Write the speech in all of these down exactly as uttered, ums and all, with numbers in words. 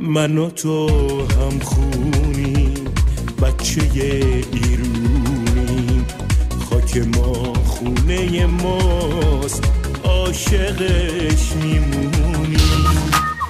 من و تو هم خونیم بچه ایرونیم خاک ما خونه ماست عاشقش میمونیم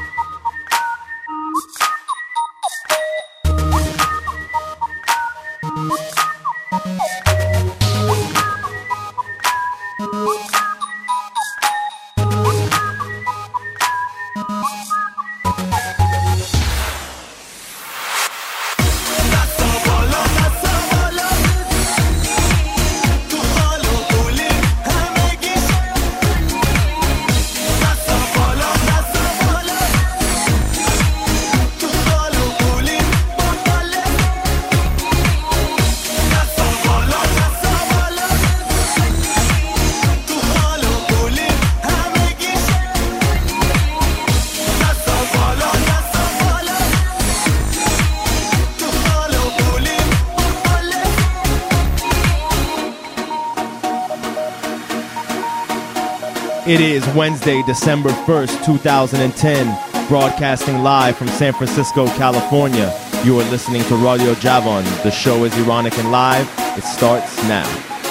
It is Wednesday, December first, two thousand ten, broadcasting live from San Francisco, California. You are listening to Radio Javon. The show is Ironic and Live. It starts now.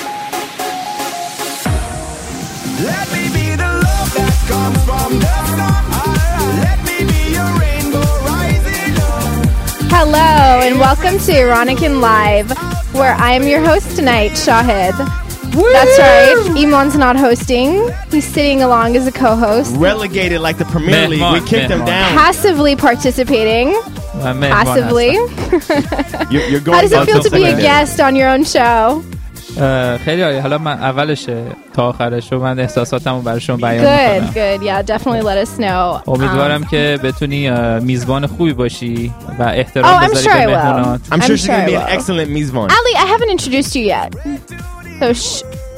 Let me be the love that comes from the sun. Let me be your rainbow rising up. Hello, and welcome to Ironic and Live, where I am your host tonight, Shahid. Woo! That's right. Iman's not hosting. He's sitting along as a co-host. Relegated like the Premier League. We kicked him down. Passively participating. Passively. you're, you're going How does it feel to be a guest on your own show? خیلی عالی. حالا من اولشه تا آخرش رو من احساساتمو براشون بیان میکنم. Good, good. Yeah, definitely let us know. امیدوارم um, که بتونی میزبان خوبی باشی و احترام oh, بذاری به مهمونات. I'm sure she's going to be an excellent میزبان. Ali, I haven't introduced you yet. So sh-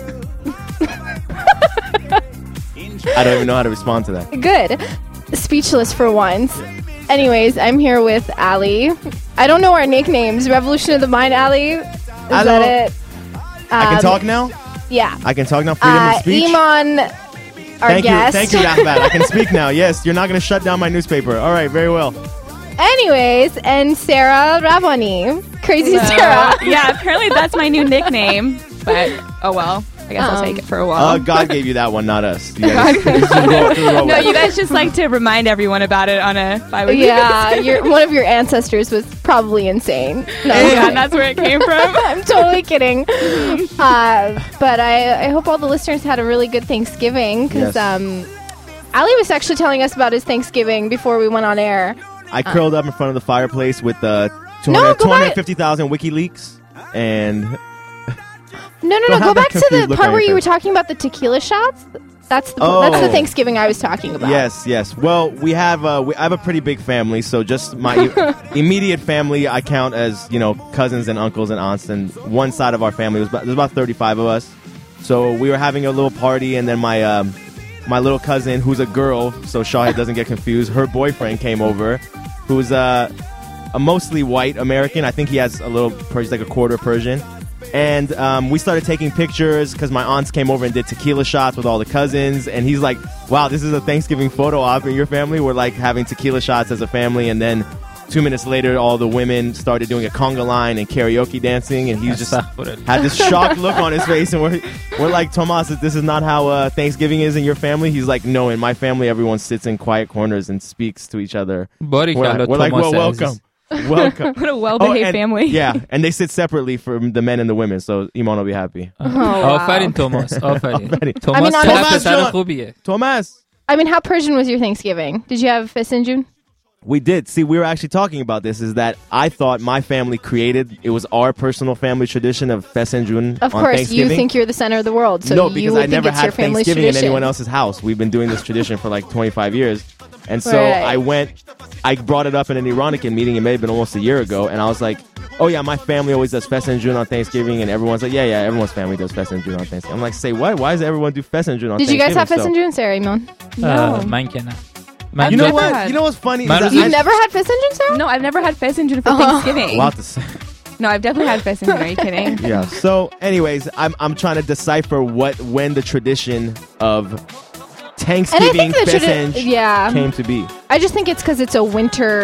I don't even know how to respond to that. Good. Speechless for once. Anyways, I'm here with Ali. I don't know our nicknames. Revolution of the Mind, Ali. Is I that it? Um, I can talk now? Yeah. I can talk now? Freedom uh, of speech? Iman, our thank guest. You, thank you, Rahbat. I can speak now. Yes, you're not going to shut down my newspaper. All right, very well. Anyways, and Sarah Ravani. Crazy Hello. Sarah. Yeah, apparently that's my new nickname. But, oh well. I guess um, I'll take it for a while. Uh, God gave you that one, not us. You guys, you no, you guys just like to remind everyone about it on a bi-weekly Yeah, your, one of your ancestors was probably insane. No, yeah, that's where it came from. I'm totally kidding. Uh, but I, I hope all the listeners had a really good Thanksgiving because yes. um, Ali was actually telling us about his Thanksgiving before we went on air. I uh, curled up in front of the fireplace with uh, two hundred fifty thousand WikiLeaks and... No, no, no. Go back to the part where you were talking about the tequila shots. That's the oh. that's the Thanksgiving I was talking about. Yes, yes. Well, we have uh, we, I have a pretty big family, so just my immediate family I count as, you know, cousins and uncles and aunts, and one side of our family was about, there's about thirty-five of us. So we were having a little party, and then my um, my little cousin, who's a girl, so Shahid doesn't get confused, her boyfriend came over, who's uh, a mostly white American. I think he has a little, he's like a quarter Persian. And um, we started taking pictures because my aunts came over and did tequila shots with all the cousins. And he's like, wow, this is a Thanksgiving photo op in your family. We're like having tequila shots as a family. And then two minutes later, all the women started doing a conga line and karaoke dancing. And he just had this shocked look on his face. And we're, we're like, Tomas, this is not how uh, Thanksgiving is in your family. He's like, no, in my family, everyone sits in quiet corners and speaks to each other. We're like, we're like, well, welcome. Welcome. What a well-behaved oh, family. Yeah, and they sit separately from the men and the women, so Iman will be happy. Oh, wow. آفرین توماس. آفرین. I mean, پسر خوبیه. Thomas. I mean, how Persian was your Thanksgiving? Did you have Fesenjun? We did. See, we were actually talking about this, is that I thought my family created, it was our personal family tradition of Fesenjun Of on course, Thanksgiving. you think you're the center of the world, so no, you because would I never think it's your had family's Thanksgiving tradition. in anyone else's house. We've been doing this tradition for like twenty-five years. And so right. I went, I brought it up in an Ironican meeting. It may have been almost a year ago. And I was like, oh, yeah, my family always does Fesenjun on Thanksgiving. And everyone's like, yeah, yeah, everyone's family does Fesenjun on Thanksgiving. I'm like, say what? Why does everyone do Fesenjun on Did Thanksgiving? Did you guys have so, Fesenjun, Sarah, Iman? No. من که نه. Man, you know what? Had. You know what's funny? You've I, never had Fesenjun, Sarah? No, I've never had Fesenjun for uh-huh. Thanksgiving. Wow, to say. No, I've definitely had Fesenjun. Are you kidding? Yeah. So, anyways, I'm I'm trying to decipher what when the tradition of Thanksgiving tradi- Fesenj yeah. came to be. I just think it's because it's a winter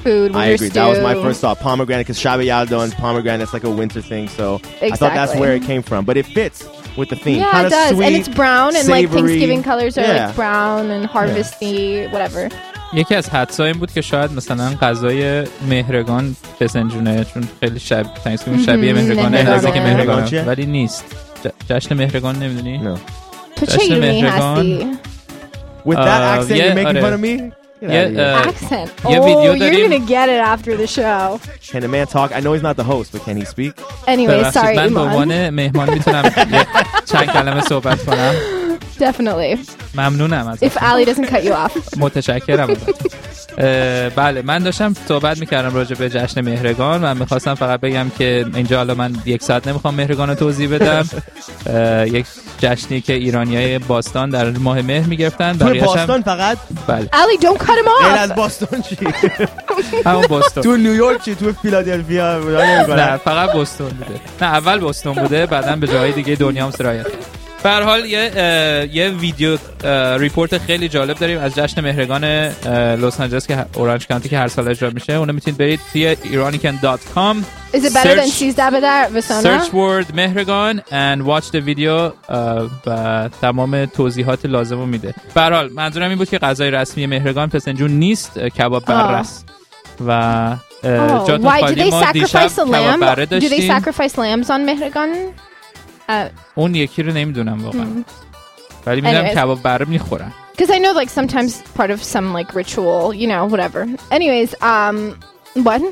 food when I you're agree. stew. That was my first thought. Pomegranate, because Shabe Yaldo and pomegranate, it's like a winter thing. So I thought that's Exactly. where it came from. But it fits with the theme. Yeah, Kinda it does. sweet, and it's brown, and like savory. Thanksgiving colors are Yeah. like brown and harvesty, whatever. یکی از حدسا این بود که شاید مثلا غذای مهرگان بسنجونه، چون خیلی شب تانکسگیوینگ شبیه مهرگانه، مهرگانه. نزدیک مهرگان مهرگانه، چیه؟ ولی نیست. ج- جشن مهرگان نمیدونی؟ No. تو چه جشن ایرونی مهرگان. هستی؟ With that Uh, accent, yeah, you're making آره. fun of me? Get Yeah, outta here. uh, Accent. یه Oh, ویدیو you're داریم. gonna get it after the show. Can the man talk? I know he's not the host, but can he speak? Anyway, ببخشید sorry, من به Iman. عنوان مهمان میتونم یه چند کلمه صحبت کنم. Definitely. ممنونم از If Ali doesn't cut you off. متشکرم ازتون. اه، بله من داشتم صحبت میکردم راجع به جشن مهرگان و میخواستم فقط بگم که اینجا حالا من یک ساعت نمیخوام مهرگان رو توضیح بدم. اه، یک جشنی که ایرانیای باستان در ماه مهر میگرفتن، تو بقیه‌اش هم باستان فقط؟ بله Ali, don't cut him غیر از off. باستان چی؟ همون بوستون. تو نیویورک چی؟ تو فیلادلفیا؟ نه فقط بوستون بوده. نه اول بوستون بوده، بعداً به جاهای دیگه دنیا هم سرایت کرد. به هر حال یه اه، یه ویدیو اه، ریپورت خیلی جالب داریم از جشن مهرگان اه، لس آنجلس که اورنج کانتی که هر سال اجرا میشه. اونو میتونید برید توی iranican dot com Is it better than search- Seize Dabadar Vasona? search word مهرگان and watch the video اه، و تمام توضیحات لازم رو میده. به هر حال منظورم این بود که غذای رسمی مهرگان فسنجون نیست، اه، کباب بره است و اه، Oh, جاتون why do خالی. they ما دیشب sacrifice a کباب lamb? بره Do they داشتیم. sacrifice lambs on Mehragan? Uh, اون یکی رو نمیدونم واقعا، ولی میدونم Anyways. کباب بره میخورن. Because I know, like, sometimes part of some, like, ritual, you know, whatever. Anyways, um, what?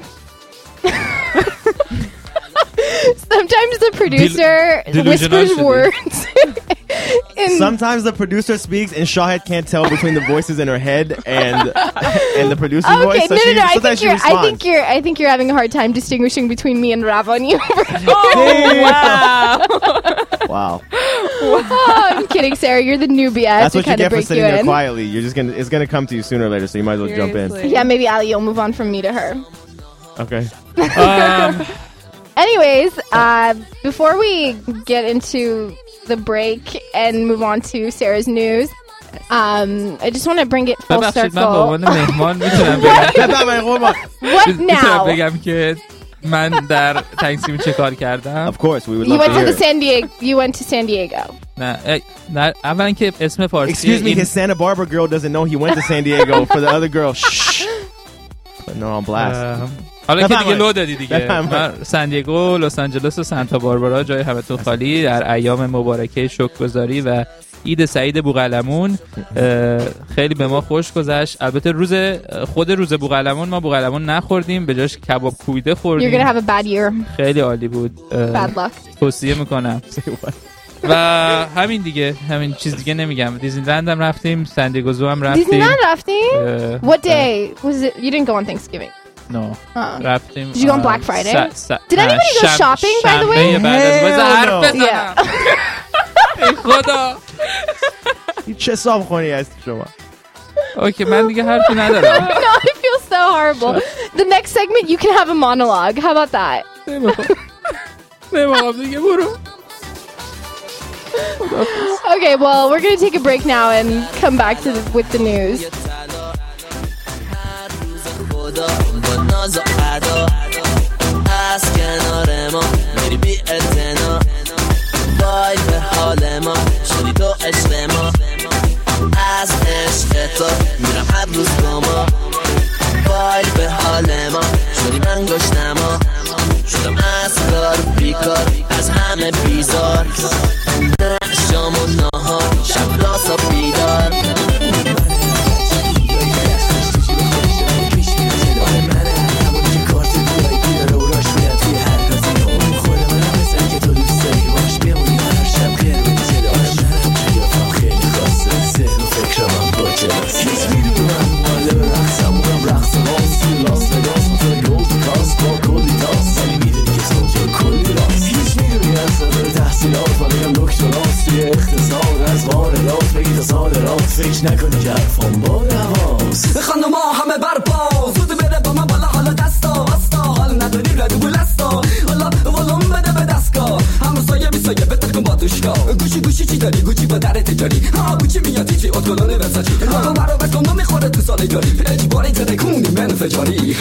Sometimes the producer delusional whispers شدی. words. in, Sometimes the producer speaks and Shahid can't tell between the voices in her head and and the producer's okay, voice. So no, she, no, no. I sometimes think she you're. I responds. think you're. I think you're having a hard time distinguishing between me and Ravani. Wow. Wow. Oh, I'm kidding, Sarah. You're the newbie. I have That's to what you kind of get for break sitting you there in. quietly. You're just gonna it's gonna come to you sooner or later, so you might as well jump in. Seriously. Yeah, maybe Ali, you'll move on from me to her. Okay. um, Anyways, uh, before we get into the break and move on to Sarah's news, um, I just want to bring it full ببخشید من به circle. عنوان مهمان میتونم بگم What میتونم now? بگم که من در تانکسگیوینگ چه کار کردم. Of course, we would You love went to to hear the it. San Diego. You went to San Diego. نه اه، نه اولا که اسم فارسی Excuse me, این his Santa Barbara girl doesn't know he went to San Diego. For the other girl, shh. But no, on blast. اه، حالا که دیگه بفرمایید. لو دادی دیگه. بفرمایید. من سن دیگو، لس آنجلس و سانتا باربارا جای همتون خالی در ایام مبارکه شکرگزاری و عید سعید بوقلمون اه، خیلی به ما خوش گذشت. البته روز خود روز بوقلمون ما بوقلمون نخوردیم، به جاش کباب کوبیده You're gonna خوردیم. have a bad year. خیلی عالی بود. اه، Bad luck. توصیه میکنم. و همین دیگه، همین چیز دیگه نمیگم. دیزنیلند هم رفتیم، سن دیگو زو هم رفتیم. Disneyland rafting? اه، What day was it? You didn't go on Thanksgiving. نه Uh, رفتیم. Did you go on اه، Black Friday? س- س- Did نه، anybody go شنبه- shopping, by the way? شنبه بعد از باز Hell حرف no. بزنم. Yeah. ای خدا. این چه صابخونی هستی شما؟ اوکی من دیگه حرفی ندارم. No, I feel so horrible. The next segment, you can have a monologue. How about that? نمیخوام دیگه برو. Okay, well, we're gonna take a break now and come back to the, with the news. خدا با ناز و ادا از کنار ما میری بی اعتنا وای به حال ما شدی تو عشق ما از عشق تو میرم هر روز با ما وای به حال ما شدی من گشنما شدم از کار بیکار از همه بیزار شام و نهار شب راسا بیدار کارت داری ها بوچی میاد تیتری ادگلانه وسطی ها مرا بکن ما میخوره تو سالی داری اجباری ترکونی من فجاری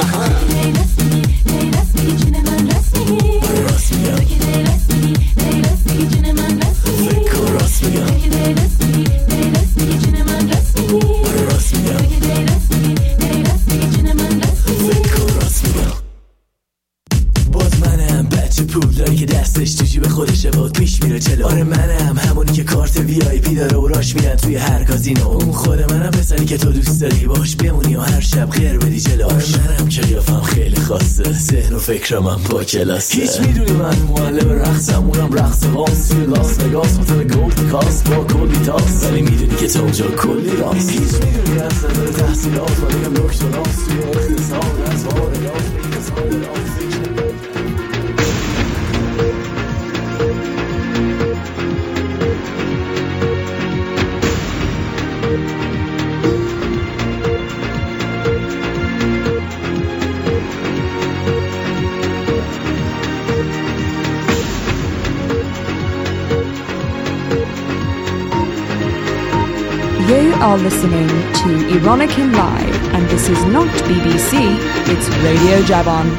باز منم بچه پولداری که دستش تو جیب خودشه باد پیش میره چلو آره منم همونی که کارت وی آی پی داره و راش میرن توی هر کازینو اون خود منم پسری که تو دوست داری باش بمونی و هر شب غیر بدی جلو آره منم که قیافم خیلی خاصه ذهن و فکرم هم با کلاسه هیچ میدونی من معلم رقصم اونم رقص قاس توی لاس وگاس هتل گولد کاست با کلی تاس ولی میدونی که تو اونجا کلی راست هیچ میدونی از نظر تحصیلات و بگم دکتراست توی اقتصاد از واردات You are listening to Ironican Live, and this is not B B C, it's Radio Jabon.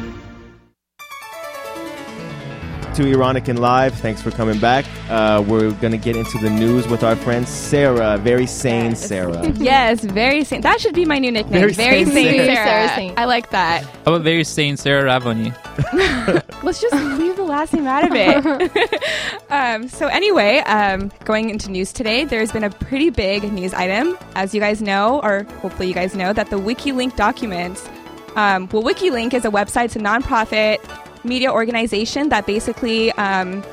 To Ironican Live, thanks for coming back. Uh, we're going to get into the news with our friend Sarah, very sane Yes. Sarah. Yes, very sane. That should be my new nickname. Very Very, sane sane, Sarah. Sarah. Sarah sane. I like that. How about very sane Sarah Ravani? Let's just leave the last name out of it. um, so anyway, um, going into news today, there's been a pretty big news item. As you guys know, or hopefully you guys know, that the WikiLink documents, um, well, WikiLink is a website, it's a nonprofit media organization that basically um,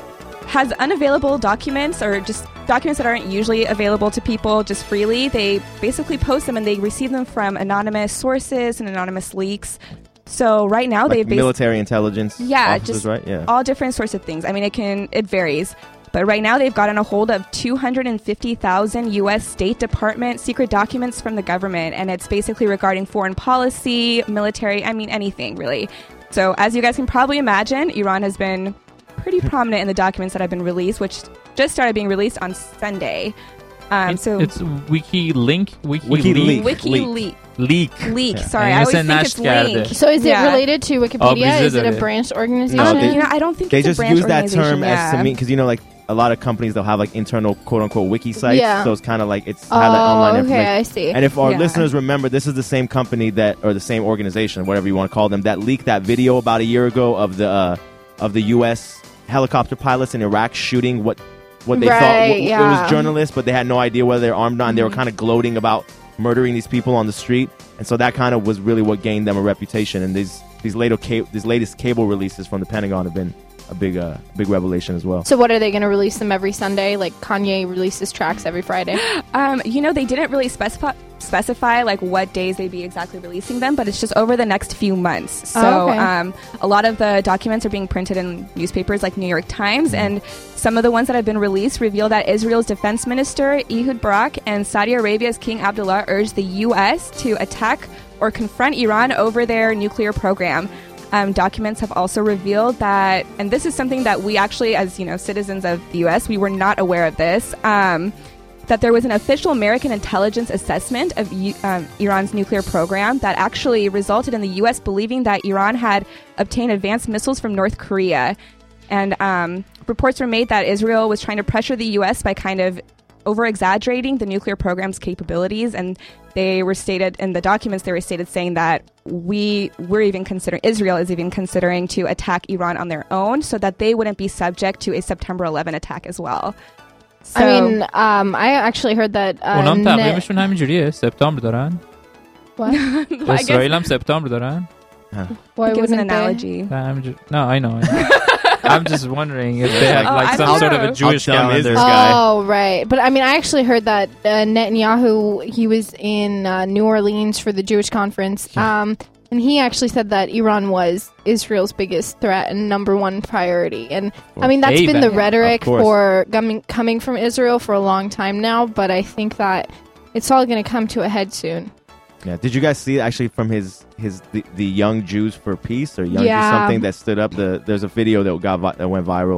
has unavailable documents or just documents that aren't usually available to people just freely. They basically post them and they receive them from anonymous sources and anonymous leaks. So right now Like they've basically military intelligence yeah, officers, just right? Yeah. all different sorts of things. I mean, it can it varies, but right now they've gotten a hold of two hundred fifty thousand U S State Department secret documents from the government, and it's basically regarding foreign policy, military. I mean, anything really. So as you guys can probably imagine, Iran has been pretty prominent in the documents that have been released, which just started being released on Sunday. Um, It's, so it's WikiLink, WikiLeak. WikiLeak. Leak. Leak. Yeah. Sorry, And I always it's a think it's nash link. card. So is it Yeah. related to Wikipedia? Is it a branch organization? No, Um, they- you know, I don't think They it's just a branch use that term organization, as to yeah. mean, because you know, like a lot of companies, they'll have like internal quote unquote wiki sites. Yeah. So it's kind of like it's have that Oh, online okay, information. I see. And if our Yeah. listeners remember, this is the same company that, or the same organization, whatever you want to call them, that leaked that video about a year ago of the uh, of the U S helicopter pilots in Iraq shooting what what they thought Right, w- it yeah. was journalists, but they had no idea whether they're armed or not. And they were kind of gloating about murdering these people on the street, and so that kind of was really what gained them a reputation. And these these later ca- these latest cable releases from the Pentagon have been a big uh, big revelation as well. So what are they going to release them every Sunday? Like Kanye releases tracks every Friday. Um, you know, they didn't really specify specify like what days they'd be exactly releasing them, but it's just over the next few months. So Oh, okay. um, a lot of the documents are being printed in newspapers like New York Times, and some of the ones that have been released reveal that Israel's defense minister Ehud Barak and Saudi Arabia's King Abdullah urged the U S to attack or confront Iran over their nuclear program. Um, documents have also revealed that, and this is something that we actually, as you know, citizens of the U S, we were not aware of this. Um, that there was an official American intelligence assessment of U- um, Iran's nuclear program that actually resulted in the U S believing that Iran had obtained advanced missiles from North Korea. And um, reports were made that Israel was trying to pressure the U S by kind of over-exaggerating the nuclear program's capabilities. And they were stated, in the documents, they were stated saying that we, we're even considering, Israel is even considering to attack Iran on their own so that they wouldn't be subject to a September eleventh attack as well. So, I mean, um, I actually heard that. Uh, اونام net- تقویمشون همینجوریه سپتامبر دارن What? اسرائیل هم سپتامبر دارن Why gives an wouldn't they? analogy. همینجور- No, I know, I know. I'm just wondering if they had Oh, like I some don't sort of know. a Jewish How dumb is calendar. this guy? Oh, right. But I mean, I actually heard that uh, Netanyahu, he was in uh, New Orleans for the Jewish conference. Um, and he actually said that Iran was Israel's biggest threat and number one priority. And I mean, that's Hey, been the man. rhetoric Of course. for coming, coming from Israel for a long time now. But I think that it's all going to come to a head soon. Yeah. Did you guys see actually from his his the, the Young Jews for Peace or Young Yeah. Jews something that stood up? The there's a video that got vi- that went viral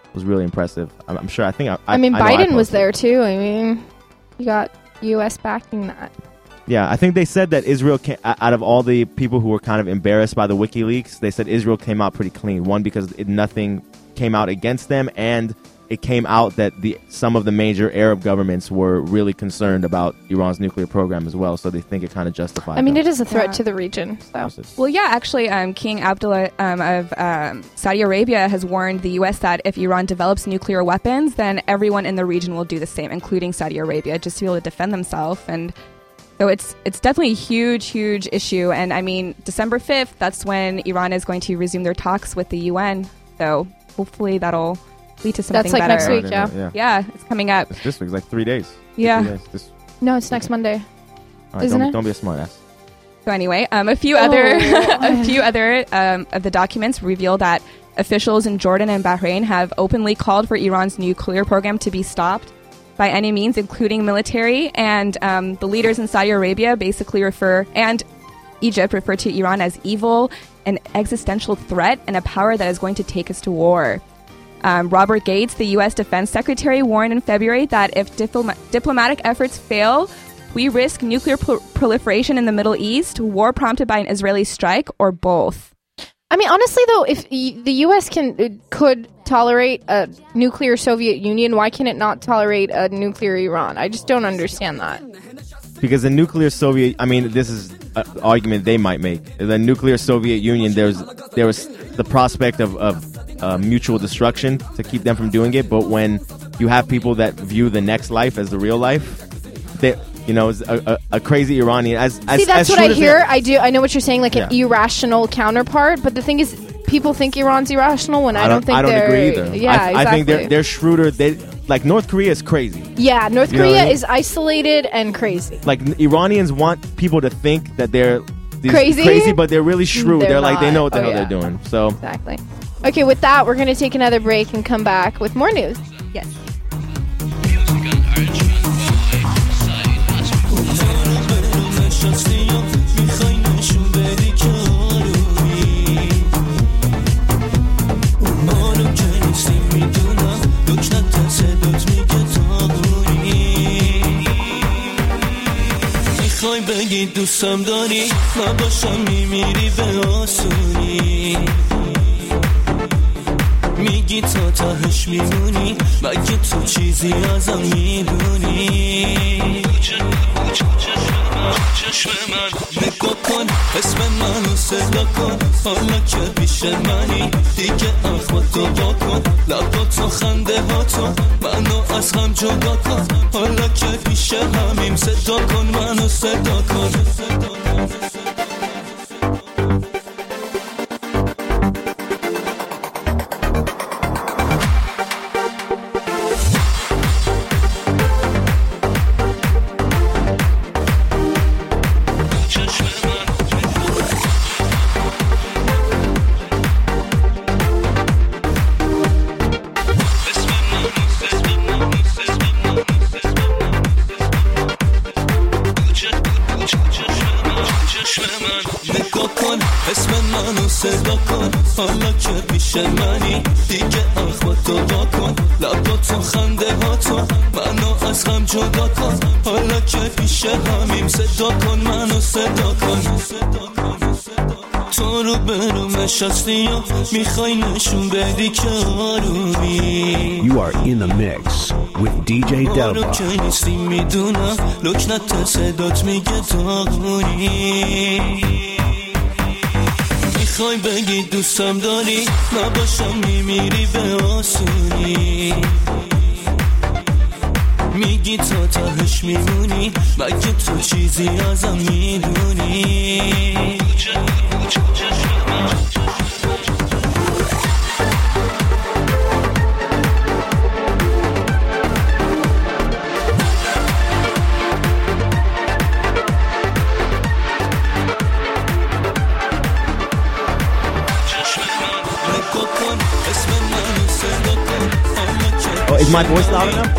was really impressive. I'm, I'm sure. I think I. I, I mean, I Biden I was there too. I mean, you got U S backing that. Yeah, I think they said that Israel, came, out of all the people who were kind of embarrassed by the WikiLeaks, they said Israel came out pretty clean. One, because it, nothing came out against them, and it came out that the some of the major Arab governments were really concerned about Iran's nuclear program as well, so they think it kind of justified I mean, them. it is a threat Yeah. to the region. So. Well, yeah, actually, um, King Abdullah um, of um, Saudi Arabia has warned the U S that if Iran develops nuclear weapons, then everyone in the region will do the same, including Saudi Arabia, just to be able to defend themselves. And so it's it's definitely a huge, huge issue. And I mean, December fifth, that's when Iran is going to resume their talks with the U N. So hopefully that'll lead to something That's like better. next week, yeah. yeah. Yeah, it's coming up. This, this week's like three days. Yeah. Three days. This, No, it's next Monday. all right, Isn't don't, it? don't be a smartass. So anyway, um, a few Oh. other a few other um, of the documents reveal that officials in Jordan and Bahrain have openly called for Iran's nuclear program to be stopped by any means, including military. And um, the leaders in Saudi Arabia basically refer, and Egypt refer to Iran as evil, an existential threat, and a power that is going to take us to war. Um, Robert Gates, the U S Defense Secretary, warned in February that if diploma- diplomatic efforts fail, we risk nuclear pro- proliferation in the Middle East, war prompted by an Israeli strike, or both. I mean, honestly, though, if y- the U S can uh, could tolerate a nuclear Soviet Union, why can it not tolerate a nuclear Iran? I just don't understand that. Because the nuclear Soviet, I mean, this is an argument they might make. The nuclear Soviet Union, there's there was the prospect of, of uh, mutual destruction to keep them from doing it. But when you have people that view the next life as the real life, that you know, is a, a, a crazy Iranian. As, as See, that's as what I true as hear. it- I do. I know what you're saying, like an Yeah. irrational counterpart. But the thing is, people think Iran's irrational when I, I don't, think I don't they're. agree either. Yeah, I, exactly. I think they're they're shrewder. They like North Korea is crazy. yeah, North You know what Korea I mean? is isolated and crazy. Like Iranians want people to think that they're these Crazy? crazy, but they're really shrewd. They're They're, like they not. know what the Oh, hell yeah. they're doing. So Exactly. Okay, with that, we're going to take another break and come back with more news. Yes. میخوای بگی دوستم داری نباشم میمیری به آسونی میگی تا تهش میمونی مگه تو چیزی ازم میدونی چشم من نگاه کن اسم منو صدا کن حالا که پیش منی دیگه اخواتو با کن لباتو خنده هاتو منو از هم جدا کن حالا که پیش همیم صدا کن منو صدا کن نگاه کن اسم منو صدا کن حالا که پیش منی دیگه اخواتو با کن لباتو خنده هاتو منو از هم جدا کن حالا که پیش همیم صدا کن منو صدا کن تو رو برو نشستی و میخوای نشون بدی که آرومی You are in the mix with D J ما رو Delva. که نیستی میدونم لکنت صدات میگه داغونی میخوای بگی دوستم داری نباشم میمیری به آسونی میگی تا تهش میمونی مگه تو چیزی ازم میدونی oh, is my voice loud enough?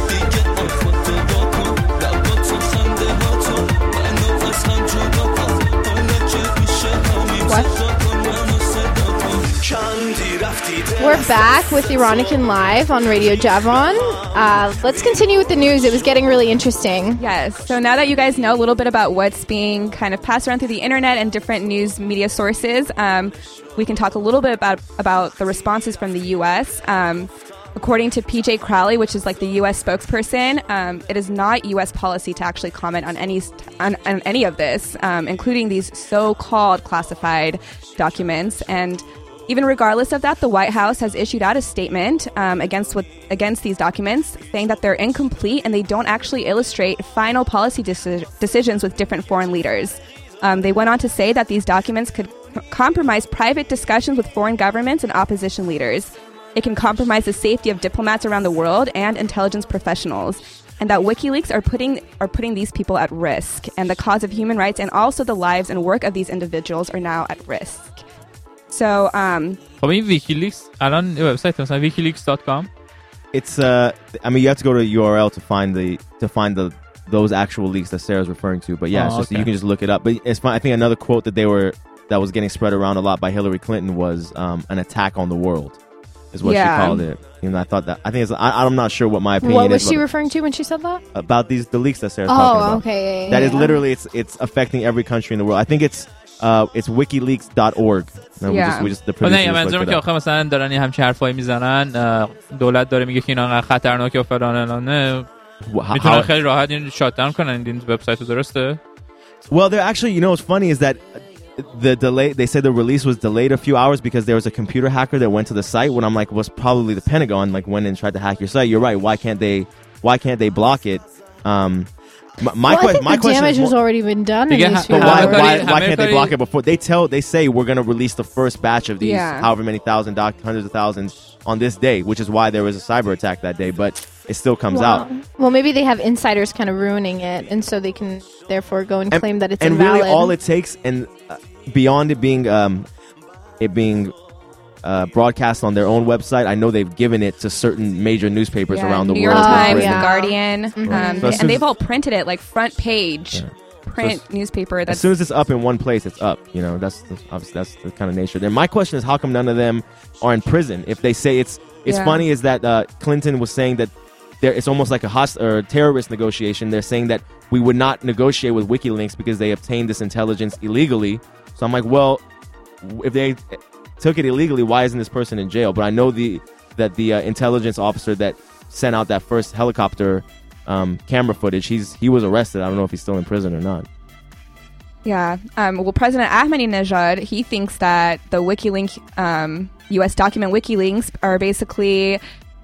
What? چندی We're back with Ironican Live on Radio Javon. Uh, let's continue with the news. It was getting really interesting. Yes. So now that you guys know a little bit about what's being kind of passed around through the internet and different news media sources, um, we can talk a little bit about, about the responses from the U S. Um, according to P J Crowley, which is like the U S spokesperson, um, it is not U S policy to actually comment on any on, on any of this, um, including these so-called classified documents. And even regardless of that, the White House has issued out a statement um, against what against these documents, saying that they're incomplete and they don't actually illustrate final policy deci- decisions with different foreign leaders. Um, they went on to say that these documents could c- compromise private discussions with foreign governments and opposition leaders. It can compromise the safety of diplomats around the world and intelligence professionals, and that WikiLeaks are putting are putting these people at risk, and the cause of human rights and also the lives and work of these individuals are now at risk. So, um, خب این ویکیلیکس الان وبسایت مثلا wikileaks dot com. It's uh, I mean, you have to go to U R L to find the to find the those actual leaks that Sarah's referring to. But yeah, Oh, it's just okay. you can just look it up. But it's fine. I think another quote that they were that was getting spread around a lot by Hillary Clinton was um, an attack on the world, is what Yeah. she called it. You know, I thought that. I think it's. I, I'm not sure what my opinion What was is she about, referring to when she said that? about these the leaks that Sarah's talking Oh, about. okay. Yeah, yeah, That is yeah. literally it's it's affecting every country in the world. I think it's uh it's wikileaks dot org. No, we Yeah. just, we just the خب نه producers منظورم looked که it up. آخه مثلا دارن یه همچین حرفایی میزنن، دولت داره میگه که اینا انقدر خطرناکه و فلان الانه، Wha- how- میتونن خیلی راحت این شات داون کنن این وبسایت رو. درسته؟ Well, they're actually, you know, what's funny is that the delay, they said the release was delayed a few hours because there was a computer hacker that went to the site. When I'm like, was probably the Pentagon, like went and tried to hack your site. You're right. Why can't they, why can't they block it? Um, my, my, well, I que- think my the question damage is has more- already been done in Again, these ha- few but why, America- why, America- why can't they block it before? They tell, they say we're going to release the first batch of these, Yeah. however many thousand, doc- hundreds of thousands on this day, which is why there was a cyber attack that day. But it still comes Wow. out. Well, maybe they have insiders kind of ruining it, and so they can therefore go and, claim that it's and invalid. really all it takes, and uh, beyond it being um, it being uh, broadcast on their own website, I know they've given it to certain major newspapers yeah, around the New world. York Oh, Times, yeah. The Guardian, Mhm. um, So as they- soon and they've as- all printed it like front page print newspaper. As That's soon as it's up in one place, it's up. You know, that's, that's obviously that's the kind of nature there. My question is, how come none of them are in prison? If they say it's it's Yeah. funny is that uh, Clinton was saying that there it's almost like a host or terrorist negotiation. They're saying that we would not negotiate with WikiLeaks because they obtained this intelligence illegally. So I'm like, well, if they took it illegally, why isn't this person in jail? But I know the that the uh, intelligence officer that sent out that first helicopter um, camera footage, he's he was arrested. I don't know if he's still in prison or not. Yeah. Um, well, President Ahmadinejad, he thinks that the WikiLeaks, um, U S document WikiLeaks are basically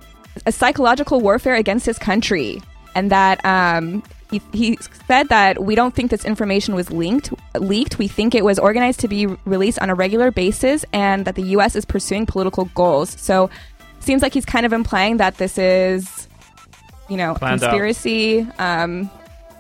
a psychological warfare against his country. And that um, he, he said that we don't think this information was linked, leaked. We think it was organized to be released on a regular basis and that the U S is pursuing political goals. So seems like he's kind of implying that this is, you know, Planned out. conspiracy. Um,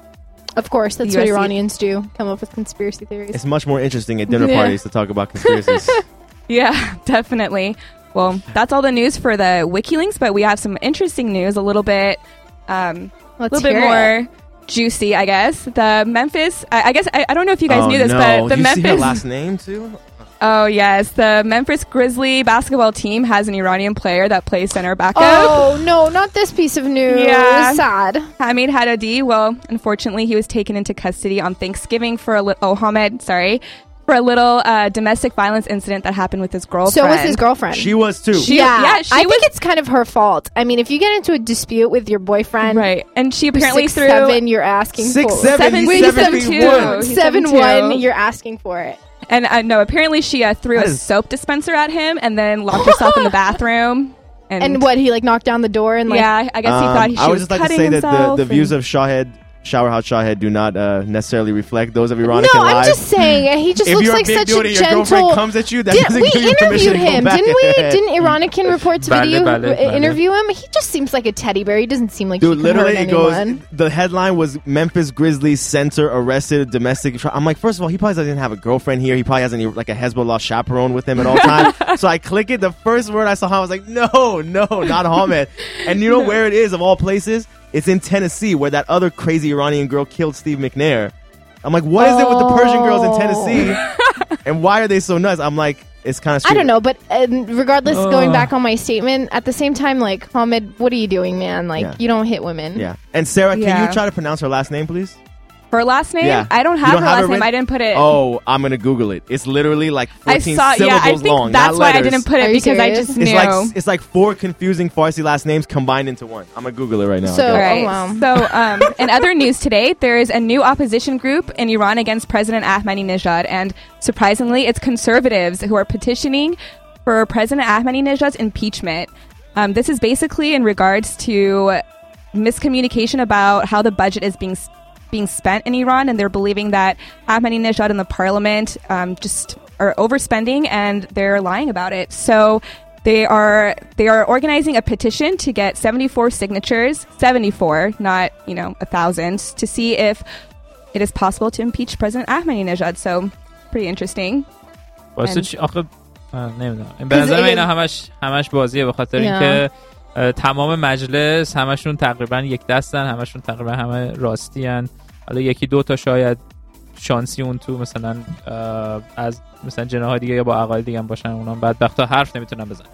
Of course, that's U S what C Iranians do, come up with conspiracy theories. It's much more interesting at dinner Yeah. parties to talk about conspiracies. Yeah, definitely. Well, that's all the news for the WikiLeaks, but we have some interesting news, a little bit, um, a Let's little bit hear more juicy, I guess. The Memphis, I, I guess, I, I don't know if you guys oh, knew this, no. but the you Memphis, see her last name too? oh yes, the Memphis Grizzly basketball team has an Iranian player that plays center backup. Oh, no, not this piece of news. Yeah. Sad. Hamid Haddadi, well, unfortunately, he was taken into custody on Thanksgiving for a little, oh, Hamed, sorry, for a little uh, domestic violence incident that happened with his girlfriend. So was his girlfriend. She was too. She- yeah, yeah, she I was- think it's kind of her fault. I mean, if you get into a dispute with your boyfriend, Right, and she who's apparently six, threw... seven, you're asking Six, for seven, Seven- he's wait, he's seven seven feet two. one. He's seven seven one, two. you're asking for it. And uh, no, apparently she uh, threw That a is- soap dispenser at him and then locked herself in the bathroom. And, And what, he like knocked down the door and like yeah, I guess he Um, thought he, she I would was just like to cutting say that himself. the, the views and- of Shahid, Shower House Shahid, do not uh, necessarily reflect those of No, Ironic I'm Live. just saying he just if looks you're like a big such dude a and your girlfriend gentle. comes at you, that Did, doesn't we give you permission interviewed to go him, back. didn't we? Didn't Ironican Reports Bale, video bale, uh, bale. interview him? He just seems like a teddy bear. He doesn't seem like Dude, he can hurt literally, it goes. anyone. The headline was Memphis Grizzlies center arrested domestic. Tra- I'm like, first of all, he probably doesn't have a girlfriend here. He probably has any like a Hezbollah chaperone with him at all times. So I click it. The first word I saw, I was like, no, no, not Hamed. And you know where it is of all places? It's in Tennessee, where that other crazy Iranian girl killed Steve McNair. I'm like, what is it with the Persian girls in Oh. Tennessee? And why are they so nuts? I'm like, it's kind of. I don't know, but uh, regardless, Oh. going back on my statement, at the same time, like Hamid, what are you doing, man? Like Yeah. you don't hit women. Yeah. And Sarah, can Yeah. you try to pronounce her last name, please? Her last name? Yeah. I don't You have don't her have last it name. written? I didn't put it. Oh, I'm gonna Google it. It's literally like I fourteen saw. syllables Yeah, I think long. that's not why I letters. didn't put Are it you because I serious? just It's knew. like it's like four confusing Farsi last names combined into one. I'm gonna Google it right now. So- okay? Right. Oh, wow. So, um, in other news today, there is a new opposition group in Iran against President Ahmadinejad, and surprisingly, it's conservatives who are petitioning for President Ahmadinejad's impeachment. Um, this is basically in regards to miscommunication about how the budget is being being spent in Iran, and they're believing that Ahmadinejad and the parliament um, just are overspending, and they're lying about it. So. They are they are organizing a petition to get seventy-four signatures, seventy-four, not, you know, a thousand, to see if it is possible to impeach President Ahmadinejad. So, pretty interesting. واسه And- چی آخه آه، نمیدونم به نظر من اینا همش همش بازیه به خاطر Yeah. اینکه اه، تمام مجلس همشون تقریبا یک دستن، همشون تقریبا همه راستی ان. حالا یکی دو تا شاید شانسی اون تو مثلا اه، از مثلا جناح دیگه یا با عقاید دیگه هم باشن، اونام بدبختا حرف نمیتونن بزنن.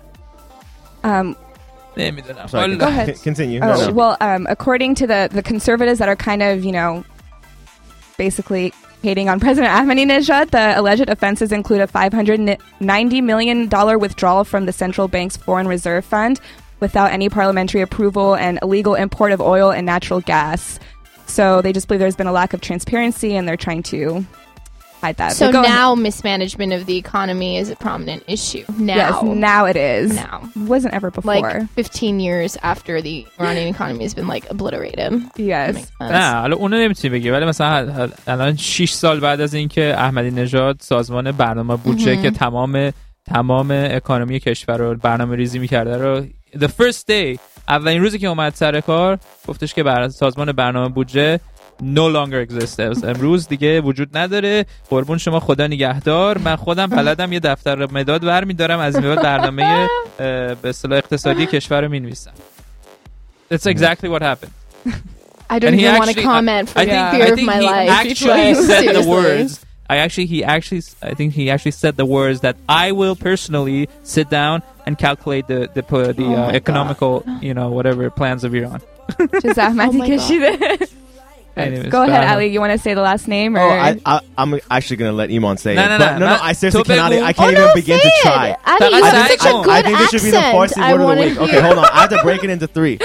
Um, نمیدونم. Sorry, حالا- Go ahead. Continue. oh, No, no. well, um, according to the, the conservatives that are kind of, you know, basically hating on President Ahmadinejad, the alleged offenses include a five hundred ninety million dollars withdrawal from the central bank's foreign reserve fund without any parliamentary approval and illegal import of oil and natural gas. So they just believe there's been a lack of transparency and they're trying to hide that. So But go ahead. now mismanagement of the economy is a prominent issue. Now. Yes, now it is. Now. It wasn't ever before. Like fifteen years after the Iranian economy has been like obliterated. Yes. Makes sense. نه حالا اونو نمیتونی بگی، ولی مثلا الان شش سال بعد از اینکه احمدی نژاد سازمان برنامه بودجه که تمام تمام اکانومی کشور رو برنامه ریزی میکرده رو the first day اولین روزی که اومد سر کار گفتش که بر سازمان برنامه بودجه no longer exists. امروز دیگه وجود نداره. قربون شما خدا نگهدار. من خودم بلدم یه دفتر مداد برمی‌دارم از این برنامه اه، به اصطلاح اقتصادی کشور رو می‌نویسم. That's exactly what happened. I don't And he even want to actually- comment for I the think, fear I of think my he life. actually but said the seriously. words. I actually, he actually, I think he actually said the words that I will personally sit down and calculate the the the, the Oh uh, my economical, you know, whatever plans of Iran. Just Ahmadi Oh my God. Kashida. Anyways, Go ahead, but- Ali. You want to say the last name? Or? Oh, I, I, I'm actually gonna let Iman say No, it. no, but no, no, no, no. I seriously To cannot. Begu- I can't Oh, even no, begin say to it. try. Ali, you I have think- such a I good I think this should be the accent. Farsi I word of the wanna week. Okay, hear. hold on. I have to break it into three.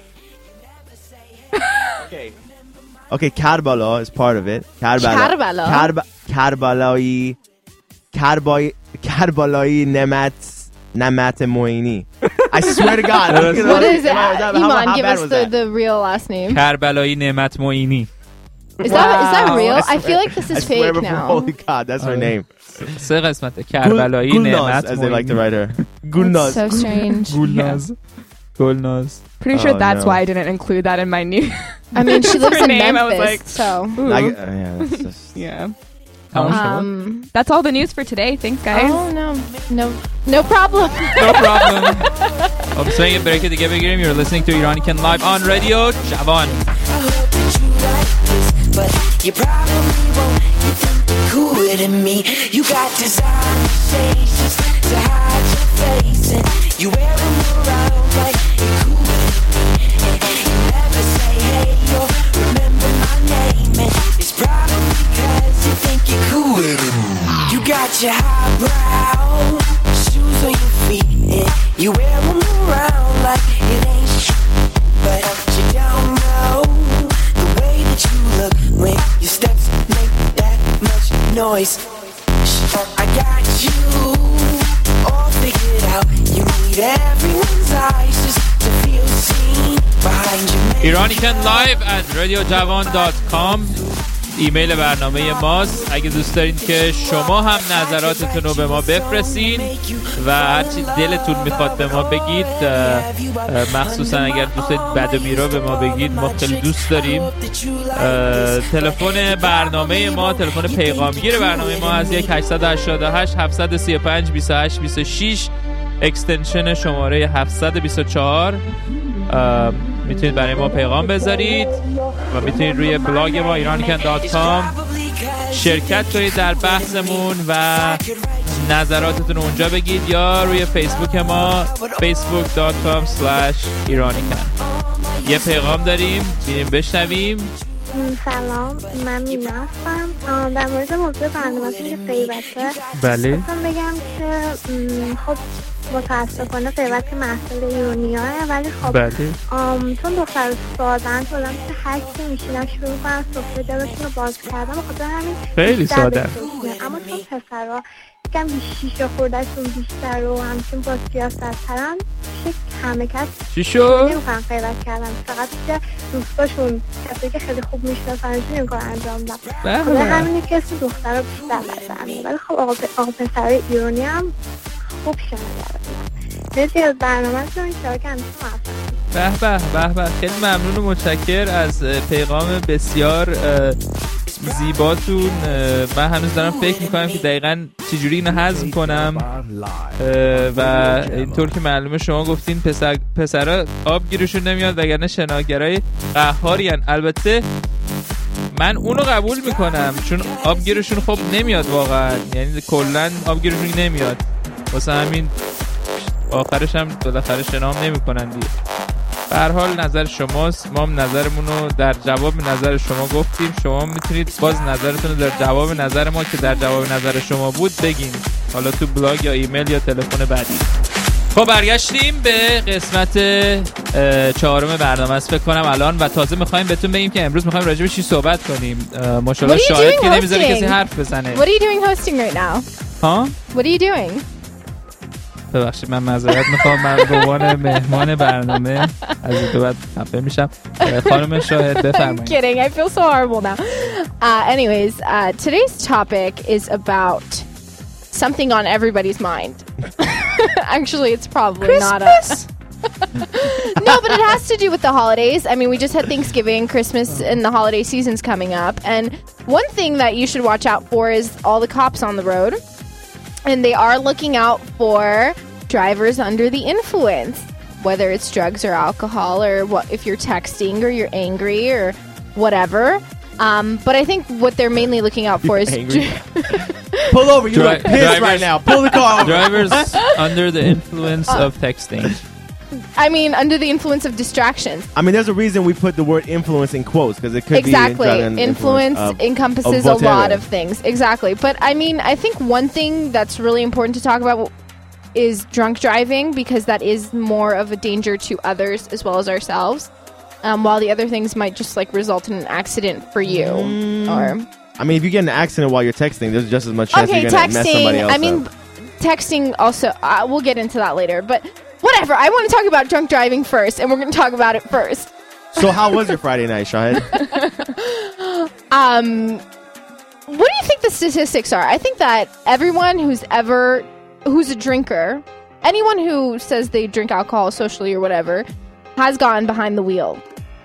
Okay. Okay, Karbala is part of it. Karbala. Karbala? Karba- Karbalai. Karbai. Karbalai Nemat. Namat Moini. I swear to God. What is it? How- how- how Iman, give bad us was the, that? the real last name. کربلایی نعمت معینی. Is that is that Wow. real? I I feel like this I is swear fake before, now. holy God, that's her Oh. name. سه قسمته کربلایی Gul- Gulnaz, نعمت as they like to معینی. write her. It's Gulnaz. so strange. گلناز گلناز. Pretty sure Oh, that's no. why I didn't include that in my new. I mean, she lives Her in name, I was Memphis, like, so Ooh. I, uh, yeah, that's just, yeah. تمام شد. um, That's all the news for today. Thanks, guys. oh no, no, no problem. No problem. خب سه یه بریک دیگه بگیریم. You're listening to Iranican Live on Radio جوان. But you probably won't. You think you're cooler than me. You got designer shades just to hide your face, and you wear them around like you're cooler than me. And you never say hey or remember my name, and it's probably because you think you're cooler than me. You got your highbrow shoes on your feet, and you wear them around like it ain't shit. But you don't know the way that you look when your steps make that much noise. I got you all figured out. You need everyone's eyes just to feel seen behind you. Iranican Live at radio javan dot com ایمیل برنامه ماست. اگه دوست دارین که شما هم نظراتتون رو به ما بفرستین و هرچی دلتون میخواد به ما بگید، مخصوصا اگر دوست بد و بیرا به ما بگید، ما خیلی دوست داریم. تلفن برنامه ما، تلفن پیغامگیر برنامه ما از یک هشت هشت هشت هفت سه پنج دو هشت دو شش اکستنشن شماره هفتصد و بیست و چهار. میتونید برای ما پیغام بذارید و میتونید روی بلاگ ما ایرانیکن دات کام شرکت کنید در بحثمون و نظراتتون رو اونجا بگید یا روی فیسبوک ما facebook dot com slash iranican. یه پیغام داریم بیریم بشنویم. سلام، من مینا هستم. در مورد موضوع برنامه‌تون که غیبته بله میخوام بگم که م، خب متاسفانه غیبت که محصول ایرانی‌ها، ولی خب بله. آم، چون دختر ساده‌اند تو آدم که هر کی میشینن شروع کنن سفره دلشون رو باز کردن، بخاطر همین خیلی بیشتر ساده. بهشون. اما چون پسرها یکم شیشه خوردهشون بیشتر و همچنین با سیاست ترن، میشه همه کس چی شد؟ نمی‌خوان غیبت کردن، فقط که دوستاشون کسی که خیلی خوب میشناسنشون این کار انجام دادن. بله. خب همینه که اسم دختر رو بیشتر بزنیم، ولی خب آقا آقا پسرای ایرانی هم خوب شنیده. مرسی از برنامه‌تون، انشاءالله که همیشه موفق. به به به به خیلی ممنون و متشکر از پیغام بسیار اه، زیباتون. اه، من هنوز دارم فکر میکنم که دقیقاً چجوری اینو هضم کنم اه، و اینطور که معلومه شما گفتین پسر پسرا آب گیرشون نمیاد وگرنه شناگرای قهارین. البته من اونو قبول میکنم چون آبگیرشون خب نمیاد واقعا، یعنی کلا آبگیرشون نمیاد، واسه همین آخرش هم بالاخره شنا هم نمیکنن دیگه. به هر حال نظر شماست، ما هم نظرمون رو در جواب نظر شما گفتیم. شما میتونید باز نظرتون رو در جواب نظر ما که در جواب نظر شما بود بگین، حالا تو بلاگ یا ایمیل یا تلفن بعدی. خب برگشتیم به قسمت چهارم برنامه است فکر کنم الان، و تازه میخوایم بهتون بگیم که امروز میخوایم راجع به چی صحبت کنیم. ماشاءالله شاهد که نمیذاره کسی حرف بزنه. What are you doing hosting right now? ها؟ What are you doing? ببخشید من معذرت میخوام، من به عنوان مهمان برنامه از این بعد خفه میشم. خانم شاهد بفرمایید. I'm kidding. I feel so horrible now. Uh, anyways, uh, today's topic is about something on everybody's mind. Actually, it's probably Christmas? not us. No, but it has to do with the holidays. I mean, we just had Thanksgiving, Christmas, and the holiday season's coming up. And one thing that you should watch out for is all the cops on the road. And they are looking out for drivers under the influence, whether it's drugs or alcohol, or what if you're texting or you're angry or whatever. Um, but I think what they're mainly looking out for is Angry. Pull over, you Dri- look pissed drivers- right now. Pull the car over. Drivers under the influence of texting. I mean, under the influence of distractions. I mean, there's a reason we put the word influence in quotes because it could Exactly. be an Influence of- encompasses of a lot Voltaire. of things. Exactly. But I mean, I think one thing that's really important to talk about is drunk driving, because that is more of a danger to others as well as ourselves. Um, while the other things might just like result in an accident for you. Mm. Or I mean, if you get in an accident while you're texting, there's just as much chance okay, you're going to mess texting. somebody else I mean, up. texting also. Uh, we'll get into that later. But whatever. I want to talk about drunk driving first, and we're going to talk about it first. So how was your Friday night, Shahid? Um, what do you think the statistics are? I think that everyone who's ever, who's a drinker, anyone who says they drink alcohol socially or whatever, has gotten behind the wheel.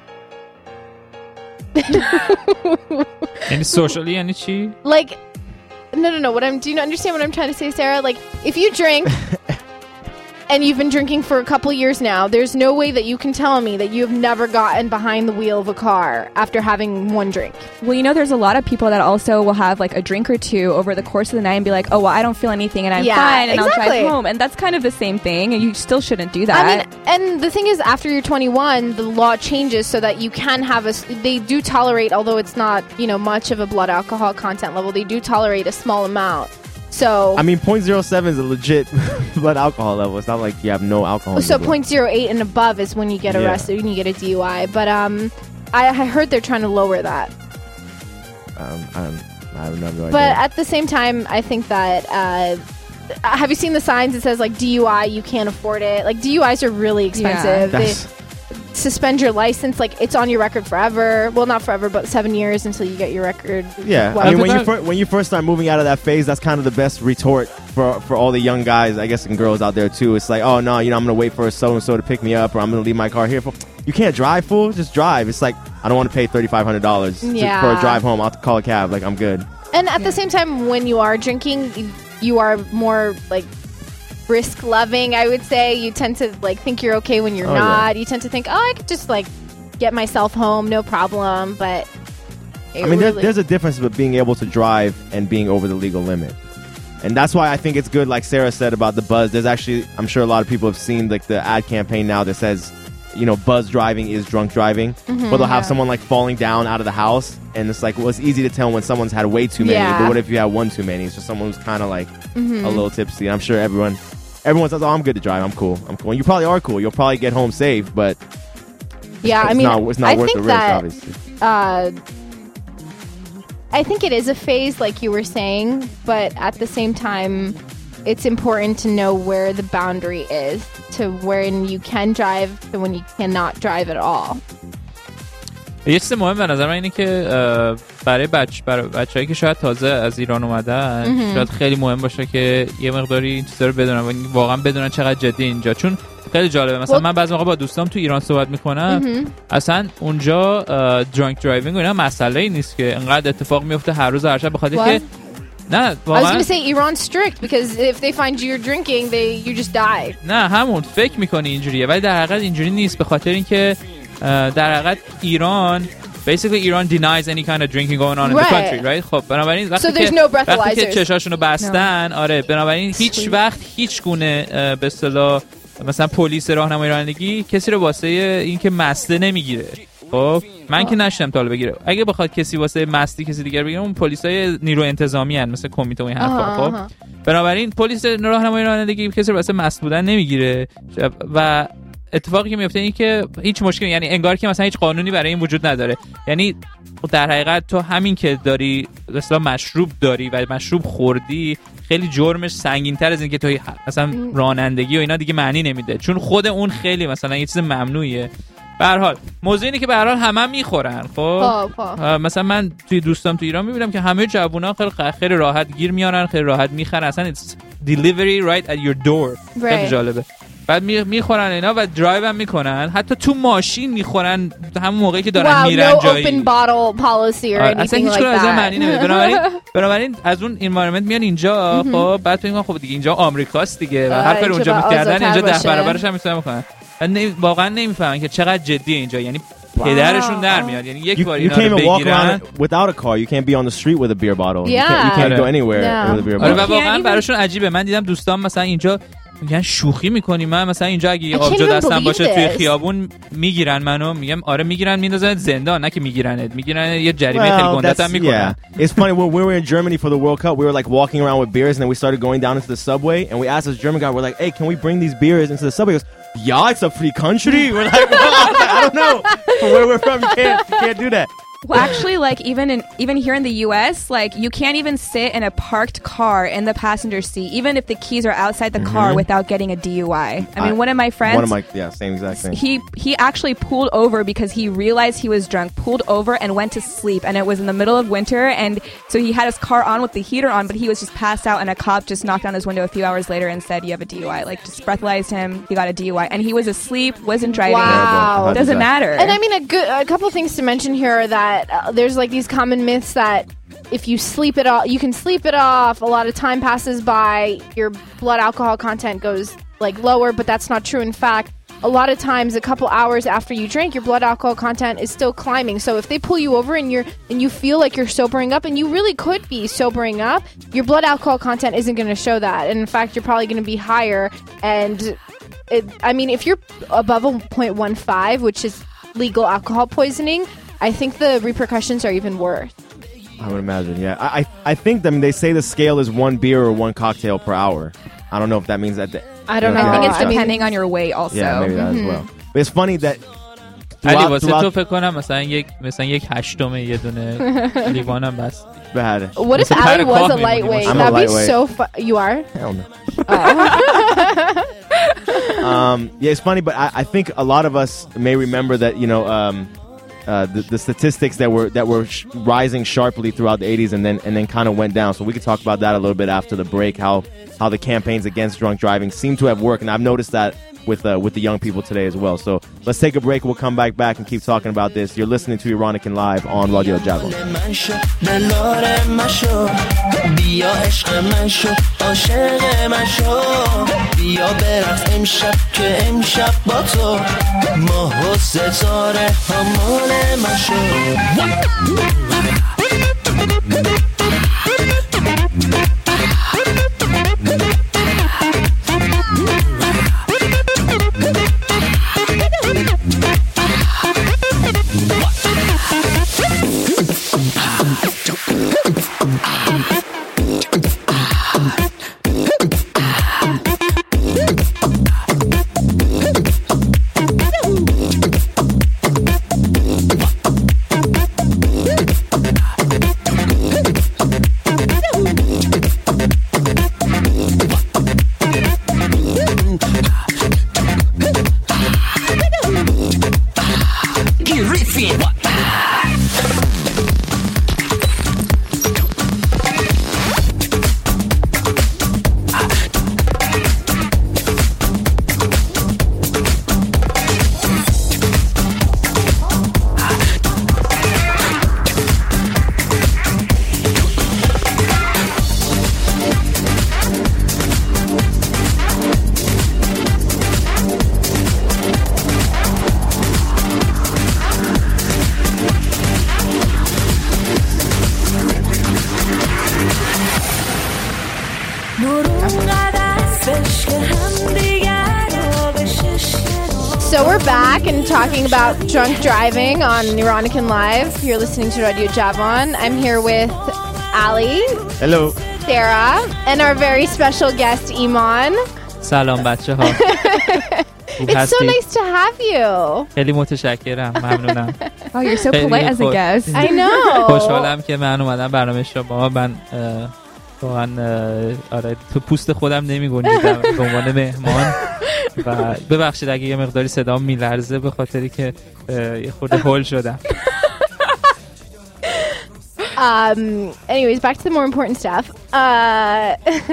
یعنی socially یعنی چی؟ Like, no, no, no. What I'm, do you understand what I'm trying to say, Sarah? Like, if you drink and you've been drinking for a couple years now, there's no way that you can tell me that you've never gotten behind the wheel of a car after having one drink. Well, you know, there's a lot of people that also will have like a drink or two over the course of the night and be like, oh, well, I don't feel anything and I'm Yeah, fine and exactly. I'll drive home. And that's kind of the same thing. And you still shouldn't do that. I mean, and the thing is, after you're twenty-one, the law changes so that you can have a, s- they do tolerate, although it's not, you know, much of a blood alcohol content level, they do tolerate a small amount. So, I mean, point zero seven is a legit blood alcohol level. It's not like you have no alcohol. in so your blood. point zero eight and above is when you get Yeah. arrested, when you get a D U I. But um, I, I heard they're trying to lower that. Um, I don't. I have no idea. But at the same time, I think that uh, have you seen the signs that says like D U I, you can't afford it? Like D U Is are really expensive. They That's- suspend your license, like it's on your record forever. Well, not forever, but seven years until you get your record. Yeah, Well, I mean, when you that- fir- when you first start moving out of that phase, that's kind of the best retort for for all the young guys, I guess, and girls out there too. It's like, oh no, you know, I'm gonna wait for so and so to pick me up, or I'm gonna leave my car here. For you can't drive, fool. Just drive. It's like I don't want to pay thirty five hundred dollars Yeah. for a drive home. I'll call a cab. Like I'm good. And at the same time, when you are drinking, you- you are more like risk loving. I would say you tend to like think you're okay when you're Oh, yeah. not. You tend to think, oh, I could just like get myself home, no problem. But it I mean, there, really- there's a difference between being able to drive and being over the legal limit. And that's why I think it's good, like Sarah said about the buzz. There's actually, I'm sure a lot of people have seen like the ad campaign now that says, you know, buzz driving is drunk driving. Mm-hmm, but they'll have yeah. someone like falling down out of the house, and it's like, well, it's easy to tell when someone's had way too many. Yeah. But what if you have one too many? It's just someone who's kind of like Mhm. a little tipsy. And I'm sure everyone, everyone says, "Oh, I'm good to drive. I'm cool. I'm cool." And you probably are cool. You'll probably get home safe, but Yeah, it's I mean, not, it's not I worth think the risk, that, obviously. Uh, I think it is a phase, like you were saying, but at the same time, it's important to know where the boundary is to when you can drive to when you cannot drive at all. یه چیز مهم به نظر من اینه که برای بچ برای بچه‌ای که شاید تازه از ایران اومدن مهم. شاید خیلی مهم باشه که یه مقداری این چیزا رو بدونن و واقعا بدونن چقدر جدی اینجا، چون خیلی جالبه. مثلا well, من بعضی موقع با دوستام تو ایران صحبت میکنم مهم. اصلا اونجا درانک درایوینگ و اینا مسئله‌ای نیست که انقدر اتفاق میفته هر روز هر شب، بخاطر که نه I was واقعا going to say Iran's strict because if they find you're drinking, they you just die. نه همون فکر میکنی اینجوریه ولی در حقیقت اینجوری نیست، به خاطر اینکه در حقیقت ایران basically Iran denies any kind of drinking going on in the Right. country, right? خب بنابراین وقتی So there's که no وقتی که breathalyzers. چشاشونو بستن آره بنابراین هیچ Sweet. وقت هیچ گونه به اصطلاح مثلا پلیس راهنمایی رانندگی کسی رو واسه این که مسته نمیگیره. خب من که نشدم تا حالا بگیره. اگه بخواد کسی واسه مستی کسی دیگر بگیره اون پلیسای نیرو انتظامی ان مثل کمیته و این حرفا. آها، خب آها. بنابراین پلیس راهنمایی رانندگی کسی رو واسه مست بودن نمیگیره و اتفاقی که میفته این که هیچ مشکلی، یعنی انگار که مثلا هیچ قانونی برای این وجود نداره. یعنی در حقیقت تو همین که داری مثلا مشروب داری و مشروب خوردی خیلی جرمش سنگین‌تر از این که تو مثلا رانندگی و اینا دیگه معنی نمیده، چون خود اون خیلی مثلا یه چیز ممنوعیه. به هر حال موضوع اینه که به هر حال همه هم میخورن. خب مثلا من توی دوستام تو ایران میبینم که همه جوونا خیلی خیلی راحت گیر میارن، خیلی راحت میخرن، اصلا it's delivery right at your door. خیلی Right. جالبه. بعد می میخورن اینا و درایو هم میکنن، حتی تو ماشین میخورن همون موقعی که دارن Wow, میرن no جایی. open bottle policy or آره، اصلا anything هیچ like کدوم از این معنی نمیده. بنابراین that. بنابراین از اون انوایرمنت میان اینجا. خب بعد فکر میکنن خب دیگه اینجا آمریکاست دیگه و آره، هر کاری اینجا اونجا باید میکردن آزادتر اینجا ده باشه. برابرش هم میتونن بکنن. و نمی- واقعا نمیفهمن که چقدر جدیه اینجا، یعنی پدرشون در میاد. یعنی یک You, بار you اینا can't رو even walk بگیرن around without a car. You can't be on the street with a beer bottle. You Yeah. can't, you can't آره. go anywhere Yeah. with a beer آره و bottle. واقعا براشون عجیبه. من دیدم دوستان مثلا اینجا میگن شوخی میکنی، من مثلا اینجا اگه یه I can't آبجو even دستم believe باشه توی this. خیابون میگیرن منو، میگم آره میگیرن میندازن زندان، نه که میگیرنت، میگیرن یه جریمه خیلی گندت هم میکنن. yeah. It's funny when we were in Germany for the World Cup, we were like walking around with beers, and then we started going down into the subway, and we asked this German guy, we're like, "Hey, can we bring these beers into the subway?" He goes, "Yeah, it's a free country." We're like, well, I, was like, I don't know. From where we're from, you can't, you can't do that. Well, actually, like even in even here in the U S, like you can't even sit in a parked car in the passenger seat, even if the keys are outside the car, Mhm. without getting a D U I. I mean, I- one of my friends, One of my, yeah, same exact thing. he he actually pulled over because he realized he was drunk, pulled over and went to sleep, and it was in the middle of winter, and so he had his car on with the heater on, but he was just passed out, and a cop just knocked on his window a few hours later and said, "You have a D U I." Like just breathalyzed him, he got a D U I, and he was asleep, wasn't driving. Wow. Doesn't matter. And I mean, a good a couple of things to mention here are that uh, there's like these common myths that if you sleep it off, you can sleep it off. A lot of time passes by, your blood alcohol content goes like lower, but that's not true. In fact, a lot of times, a couple hours after you drink, your blood alcohol content is still climbing. So if they pull you over and you're and you feel like you're sobering up, and you really could be sobering up, your blood alcohol content isn't going to show that. And in fact, you're probably going to be higher. And it, I mean, if you're above a point one five, which is legal alcohol poisoning, I think the repercussions are even worse. I would imagine, yeah. I, I, I think, I mean, they say the scale is one beer or one cocktail per hour. I don't know if that means that. The, I don't know. if I think that- it's depending on your weight also. Yeah, maybe that as well. But it's funny that علی throughout, واسه throughout تو فکر کنم مثلا یک مثلا یک هشتم یه دونه لیوانم بس. bad. What if Ali was a lightweight? I'm a That'd be lightweight. so fun. You are? Hell no. um, yeah, it's funny, but I, I think a lot of us may remember that, you know, um, uh, the, the statistics that were that were sh- rising sharply throughout the eighties and then and then kind of went down. So we could talk about that a little bit after the break. How how the campaigns against drunk driving seem to have worked, and I've noticed that with uh, with the young people today as well. So let's take a break. We'll come back back and keep talking about this. You're listening to Ironic and Live on Radio Jago. من شو دلار من شو بیا عشق من شو عاشق من شو بیا برقص امشب که امشب با تو ماه و ستاره همون من شو we're back and talking about drunk driving on Ironican Live. You're listening to Radio Javon. I'm here with Ali. Hello. Sarah. And our very special guest, Iman. سلام بچه ها. It's so nice to have you. خیلی متشکرم. ممنونم. Oh, you're so polite as a guest. I know. خوشحالم که من اومدم برنامه شما. من واقعا آره تو پوست خودم نمیگنجیدم به عنوان مهمان و ببخشید اگه یه مقداری صدام میلرزه به خاطری که یه خورده هول شدم. Um, anyways, back to the more important stuff. Uh,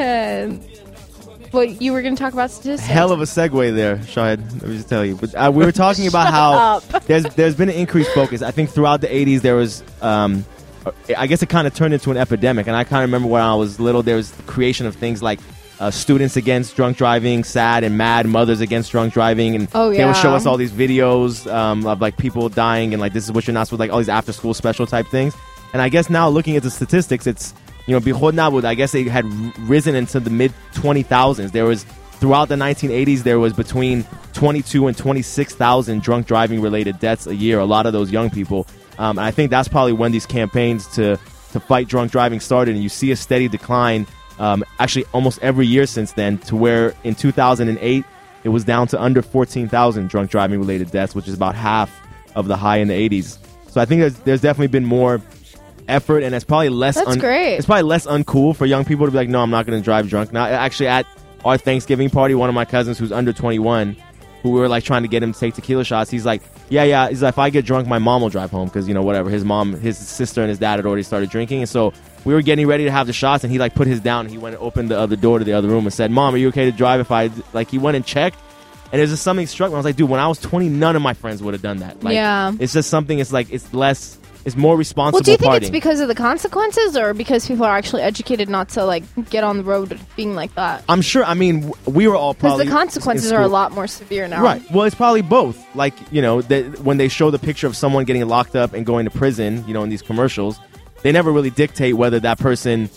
well, you were going to talk about statistics. Hell of a segue there, Shahid. Let me just tell you. But uh, we were talking about how there's there's been an increased focus. I think throughout the eighties there was, um, I guess it kind of turned into an epidemic. And I kind of remember when I was little, there was the creation of things like uh, Students Against Drunk Driving, SAD, and MAD, Mothers Against Drunk Driving. And oh, yeah. they would show us all these videos um, of like people dying and like this is what you're not supposed to, like all these after school special type things. And I guess now looking at the statistics, it's, you know, Bihod Nabud, I guess it had risen into the mid twenty thousands. There was, throughout the nineteen eighties, there was between twenty-two and twenty-six thousand drunk driving related deaths a year, a lot of those young people. Um, and I think that's probably when these campaigns to, to fight drunk driving started. And you see a steady decline, um, actually almost every year since then, to where in two thousand eight, it was down to under fourteen thousand drunk driving related deaths, which is about half of the high in the eighties. So I think there's, there's definitely been more effort, and it's probably less That's un- great. It's probably less uncool for young people to be like, no, I'm not going to drive drunk. Now, actually, at our Thanksgiving party, one of my cousins who's under twenty-one, who we were like trying to get him to take tequila shots, he's like, yeah, yeah, he's like, if I get drunk, my mom will drive home because, you know, whatever, his mom, his sister and his dad had already started drinking, and so we were getting ready to have the shots, and he like put his down, and he went and opened the other door to the other room and said, Mom, are you okay to drive if I, like, he went and checked, and there's just something struck me. I was like, dude, when I was twenty, none of my friends would have done that. Like, yeah. It's just something, it's like, it's less... It's more responsible. Well, do you think partying. It's because of the consequences, or because people are actually educated not to like get on the road being like that? I'm sure. I mean, we were all probably because the consequences are a lot more severe now. Right. Well, it's probably both. Like, you know, they, when they show the picture of someone getting locked up and going to prison, you know, in these commercials, they never really dictate whether that person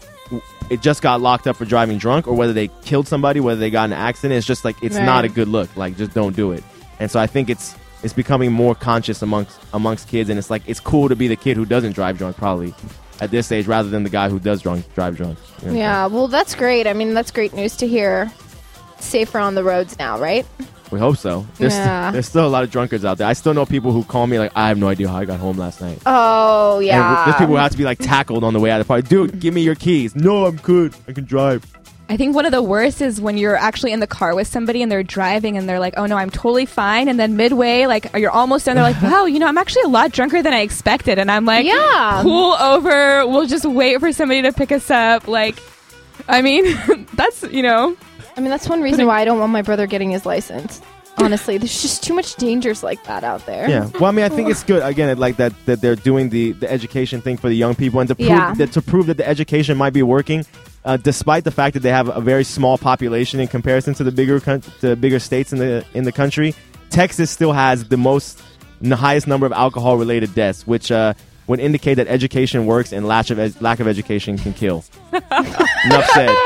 it just got locked up for driving drunk or whether they killed somebody, whether they got in an accident. It's just like it's right. not a good look. Like, just don't do it. And so I think it's. It's becoming more conscious amongst amongst kids, and it's like it's cool to be the kid who doesn't drive drunk, probably at this age, rather than the guy who does drunk drive drunk. You know? Yeah, well, that's great. I mean, that's great news to hear. Safer on the roads now, right? We hope so. There's, yeah. st- there's still a lot of drunkards out there. I still know people who call me like, I have no idea how I got home last night. Oh yeah. And there's people who have to be like tackled on the way out of the party. Dude, give me your keys. No, I'm good. I can drive. I think one of the worst is when you're actually in the car with somebody and they're driving and they're like, oh no, I'm totally fine. And then midway, like, you're almost done. They're like, wow, you know, I'm actually a lot drunker than I expected. And I'm like, yeah, pull over. We'll just wait for somebody to pick us up. Like, I mean, that's, you know. I mean, that's one reason why I don't want my brother getting his license. Honestly, there's just too much dangers like that out there. Yeah. Well, I mean, I think it's good, again, like that, that they're doing the, the education thing for the young people and to prove, yeah. that, to prove that the education might be working. Uh, despite the fact that they have a very small population in comparison to the bigger con- to bigger states in the in the country, Texas still has the most, the highest number of alcohol-related deaths, which uh, would indicate that education works and lack of ed- lack of education can kill. Enough said.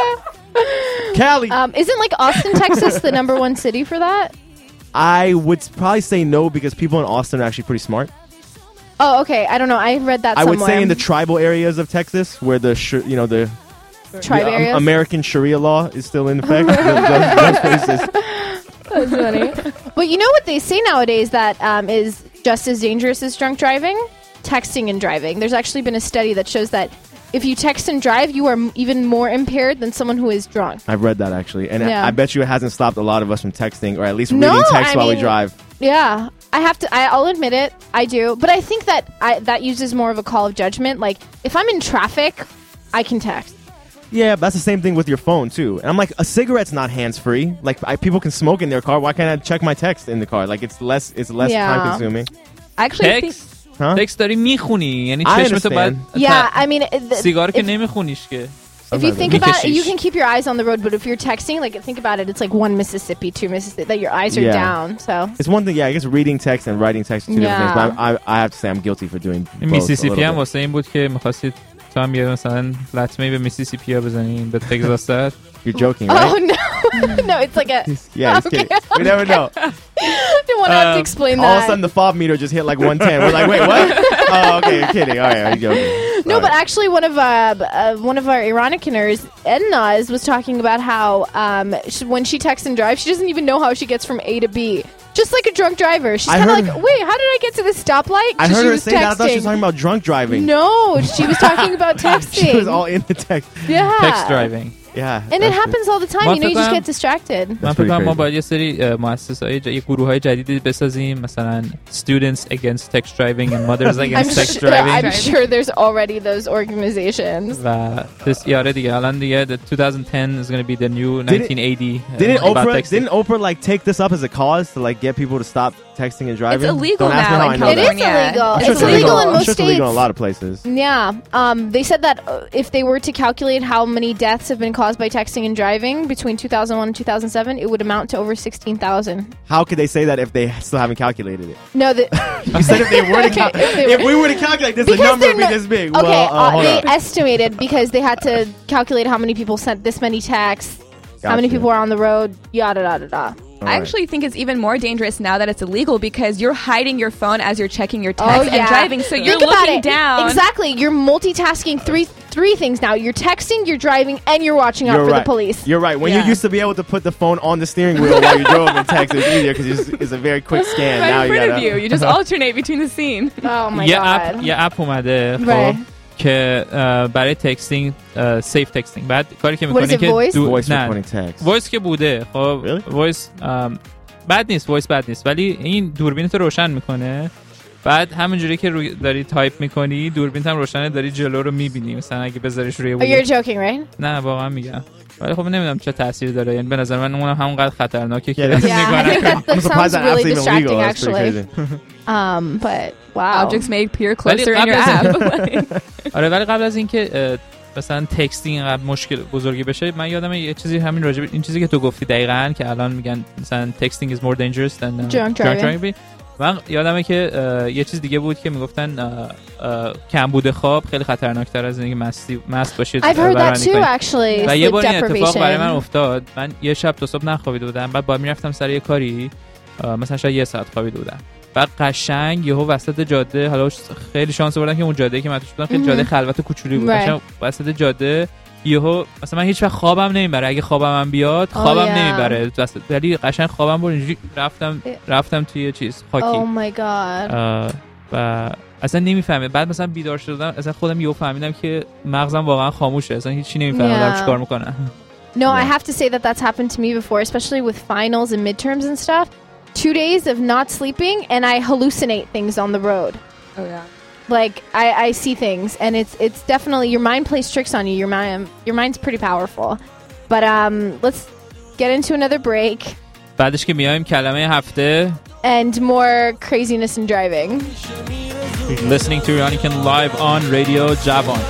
Cali. Um, isn't like Austin, Texas, the number one city for that? I would probably say no because people in Austin are actually pretty smart. Oh, okay. I don't know. I read that. I somewhere. would say in the tribal areas of Texas, where the sh- you know the tribe the, um, areas, American Sharia law is still in effect. those, those places. That's funny. But you know what they say nowadays that um, is just as dangerous as drunk driving? Texting and driving. There's actually been a study that shows that if you text and drive, you are m- even more impaired than someone who is drunk. I've read that actually, and yeah. I, I bet you it hasn't stopped a lot of us from texting or at least no, reading text I while mean, we drive. Yeah, I have to. I, I'll admit it. I do, but I think that I, that uses more of a call of judgment. Like if I'm in traffic, I can text. Yeah, that's the same thing with your phone too. And I'm like, a cigarette's not hands free. Like I, people can smoke in their car. Why can't I check my text in the car? Like it's less, it's less yeah. time consuming. Actually, I think. Huh? تکست داری میخونی یعنی I چشمتو بعد Yeah, I mean th- سیگار که if, نمیخونیش که if you think about it, you can keep your eyes on the road, but if you're texting, like think about it, it's like one Mississippi, two Mississippi, that your eyes are Yeah. down. So It's one thing, yeah, I guess reading text and writing text are two Yeah. different things, but I, I, I have to say I'm guilty for doing both a میسیسیپی little هم bit. واسه این بود که می‌خواستید تو هم یه مثلا لطمه به میسیسیپی ها بزنین به تگزاست. You're joking, oh right? no. No, it's like a. Yeah, he's okay. kidding. We never know. Didn't want to have to explain all that. All of a sudden, the fob meter just hit like one ten. We're like, wait, what? Oh, okay, you're kidding. All right, I'm joking. No, all but right. actually, one of uh, uh, one of our Iranicaners, Ednaz, was talking about how um, she, when she texts and drives, she doesn't even know how she gets from A to B. Just like a drunk driver. She's kind of like, wait, how did I get to the stoplight? I heard she her was say that. I thought she was texting. talking about drunk driving. No, she was talking about texting. She was all in the text. Yeah. Text driving. Yeah. And it happens all the time. You know, you just get distracted. من فکر کنم ما باید یه سری مؤسسه‌های یه گروه‌های جدیدی بسازیم مثلا students against text driving and mothers against I'm text sure, driving. I'm sure there's already those organizations. و this یاره دیگه الان دیگه the twenty ten is going to be the new nineteen eighty. Didn't about Oprah texting. didn't Oprah like take this up as a cause to like get people to stop texting and driving? It's illegal Don't ask me now how in I know It that. is illegal. I'm sure It's illegal in I'm most sure it's states. illegal in a lot of places. Yeah. Um, they said that uh, if they were to calculate how many deaths have been caused by texting and driving between two thousand one and two thousand seven, it would amount to over sixteen thousand. How could they say that if they still haven't calculated it? No, the, You said if they were to cal- if, they if we were to calculate this, the Because number would be they're this big. Okay, well, uh, uh, hold they up. estimated because they had to calculate how many people sent this many texts, how many Gotcha. people are on the road, yada yada yada. I actually think it's even more dangerous now that it's illegal because you're hiding your phone as you're checking your text Oh, yeah. and driving. So you're Think about looking it. down. Exactly. You're multitasking three three things now. You're texting, you're driving, and you're watching out You're for right. the police. You're right. When Yeah. you used to be able to put the phone on the steering wheel while you drove and text, it was easier because it's, it's a very quick scan. Right now in you front gotta. of you. You just alternate between the scene. Oh my یه god. اپ یه اپ اومده Right. خب که اه، برای تکستینگ سیف تکستینگ بعد کاری که What میکنه is it, که voice? Voice نه recording text. وایس که بوده خب Really? وایس بد نیست وایس بد نیست ولی این دوربینت رو روشن میکنه بعد همونجوری که روی داری تایپ میکنی دوربینت هم روشنه داری جلو رو میبینی مثلا اگه بذاریش روی Oh, you're joking, right? نه واقعا میگم ولی خب نمیدونم چه تاثیر داره یعنی به نظر من اونم همونقدر خطرناکه که Yeah, Yeah, I think that, that I'm surprised sounds that app's really even legal. distracting, That's pretty actually. crazy. Um, but wow. Objects may appear ولی closer in قبل your از app. آره ولی قبل از اینکه اه، مثلا تکستینگ اینقدر مشکل بزرگی بشه من یادم یه چیزی همین راجع به این چیزی که تو گفتی دقیقاً که الان میگن مثلا تکستینگ is more dangerous than uh, Drunk driving. driving. من یادمه که اه، یه چیز دیگه بود که میگفتن اه، اه، کمبود خواب خیلی خطرناکتر از اینکه مستی مست باشید I've heard that رانندگی too, کنید. actually. و یه Sleep بار این اتفاق برای من deprivation. افتاد من یه شب تا صبح نخوابیده بودم بعد باید میرفتم سر یه کاری اه، مثلا شاید یه ساعت خوابیده بودم بعد قشنگ یهو وسط جاده حالا خیلی شانس آوردم که اون جاده که من توش بودم خیلی جاده خلوت و کوچولی بود Right. قشنگ وسط جاده یهو مثلا من هیچ وقت خوابم نمیبره اگه خوابم هم بیاد خوابم yeah. نمیبره وسط ولی قشنگ خوابم بود اینجوری رفتم رفتم توی چیز خاکی Oh my god. اه، و اصلا نمیفهمه بعد مثلا بیدار شدم اصلا خودم یهو فهمیدم که مغزم واقعا خاموشه اصلا هیچی نمیفهمم دارم Yeah. چیکار میکنم No, I have to say that that's happened to me before, especially with finals and midterms and stuff. Two days of not sleeping, and I hallucinate things on the road. Oh yeah. Like I, I see things, and it's it's definitely your mind plays tricks on you. Your mind, your mind's pretty powerful. But um, let's get into another break بعدش که میایم کلمه هفته and more craziness in driving. listening to Ironican live on Radio Javon.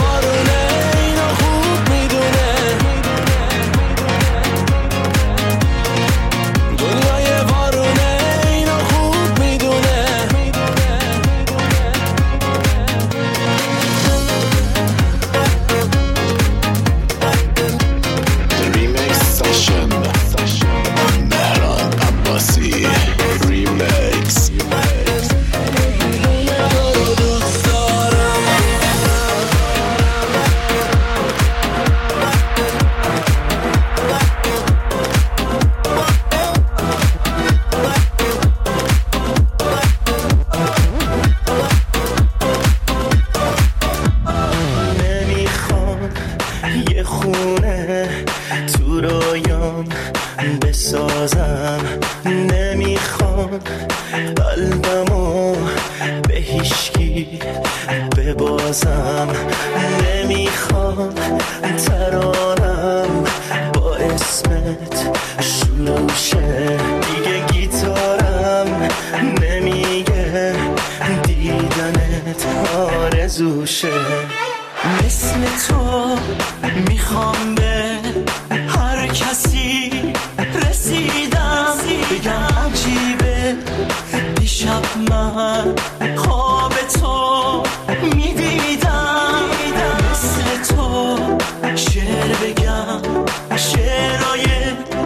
نمیخوام یه خونه تو رویام بسازم نمیخوام قلبمو به هیچکی ببازم نمیخوام ترانم با اسمت شروع شه دیگه گیتارم نمیگه دیدنت آرزوشه مثل تو میخوام به هر کسی رسیدم بگم عجیبه دیشب من خواب تو میدیدم مثل تو شعر بگم شعرهای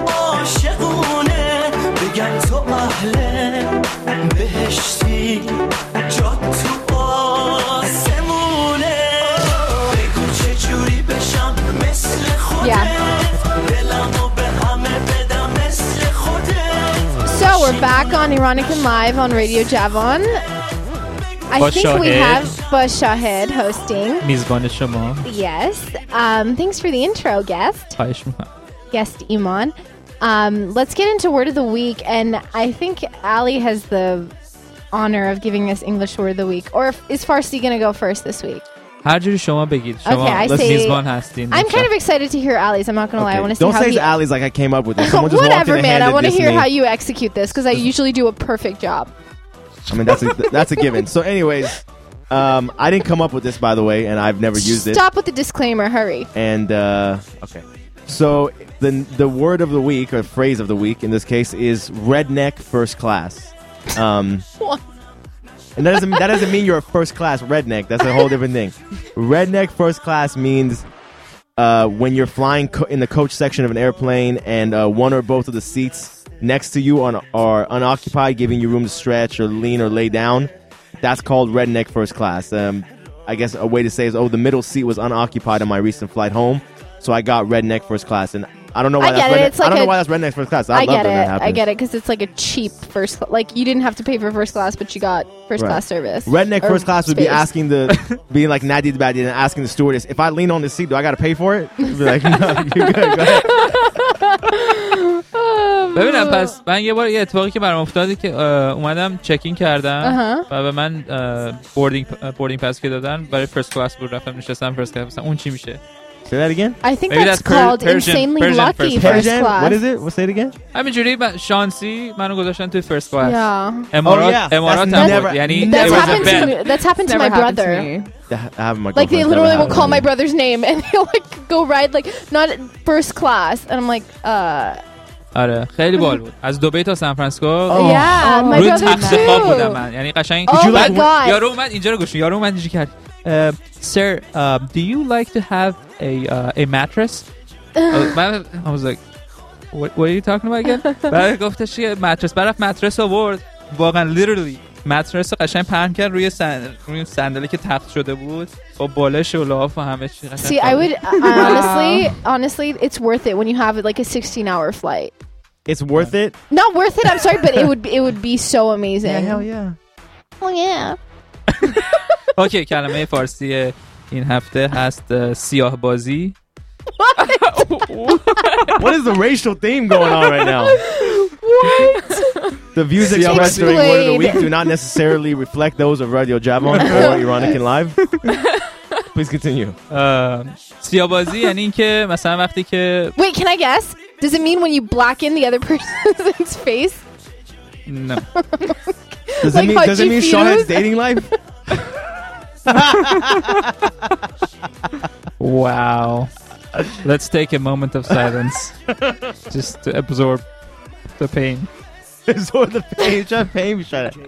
we're back on Ironican Live on Radio Javon. I با think we شاهد. have با شاهد hosting. میزبان شما. Yes. Um, thanks for the intro, guest. خواهش میکنم. Guest Iman. Um, let's get into word of the week, and I think Ali has the honor of giving us English word of the week. Or if, is Farsi going to go first this week? هر جوری شما بگید. شما Okay, I say- میزبان هستین. I'm kind of excited to hear Ali's. I'm not going to lie. I want to see Don't how say he... it's Ali's like I came up with this. Someone just walked in Whatever, and man. I handed want to this hear me. how you execute this because I usually do a perfect job. I mean, that's a, that's a given. So, anyways, um, I didn't come up with this, by the way, and I've never used it. Stop with the disclaimer. Hurry. And uh, okay, so the the word of the week or phrase of the week in this case is redneck first class. Um, What? and that doesn't that doesn't mean you're a first class redneck. That's a whole different thing. Redneck first class means uh, when you're flying co- in the coach section of an airplane and uh, one or both of the seats next to you on, are unoccupied, giving you room to stretch or lean or lay down. That's called redneck first class. Um, I guess a way to say is, oh, the middle seat was unoccupied on my recent flight home, so I got redneck first class. And I don't know why I that's get it. redneck. It's like I don't a- know why that's redneck first class. I, I love get that that it. happens. I get it because it's like a cheap first cl- like you didn't have to pay for first class, but you got first Right. class service. Redneck Or first class would be space. asking the, being like Nadid Badi and asking the stewardess, if I lean on the seat, do I got to pay for it? You'd be like, no, you're good. Go ahead. ببینم پس من یه بار یه اتفاقی که برام افتاده که اه، اومدم چکین کردم اها. و به من اه، بوردینگ بوردینگ پس که دادن برای فرست کلاس بود رفتم نشستم فرست کلاس مثلا اون چی میشه Say that again. I think Maybe that's that's Per- called Persian- insanely Persian lucky first first Persian? class. What is it? What say it again? همینجوری من- شانسی منو گذاشتن توی فرست کلاس Yeah. امارات Oh, yeah. امارات That's هم never- بود یعنی never it was a happened to bet. me. That's happened to Never my happened to brother. me. That- I have my Like they girlfriend's literally never will call my happened. brother's name and he'll like go ride like not first class, and I'm like, uh, آره خیلی بال بود از دبی تا سان فرانسیسکو yeah, my روی brother تخت خواب بودم too. من یعنی قشنگ Oh my بعد God. یارو اومد اینجا رو گوش یارو اومد اینجوری کرد Uh, sir, um, do you like to have a uh, a mattress? uh, من- I was like, what, what are you talking about again? بعد گفتش یه ماترس برف ماترس آورد واقعا literally ماترس رو قشنگ پهن کرد روی سن... روی صندلی که تخت شده بود با بالش و لاف و همه چی قشنگ See, I would I honestly, honestly, it's worth it when you have like a sixteen-hour flight. It's worth it? Not worth it. I'm sorry, but it would it would be so amazing. Yeah, hell yeah. Oh yeah. اوکی کلمه فارسی این هفته هست uh, سیاه بازی What is the racial theme going on right now? What? The views expressed during Word of the Week Explain. do not necessarily reflect those of Radio Javon or Ironic and Live. Please continue. سیاه بازی یعنی این که مثلا وقتی که Wait, can I guess? Does it mean when you blacken the other person's face? no Does Like it mean, does it Haji mean Firuz? Shahid's dating life? wow let's take a moment of silence just to absorb the pain Absorb the pain. Shut pain. Shut it.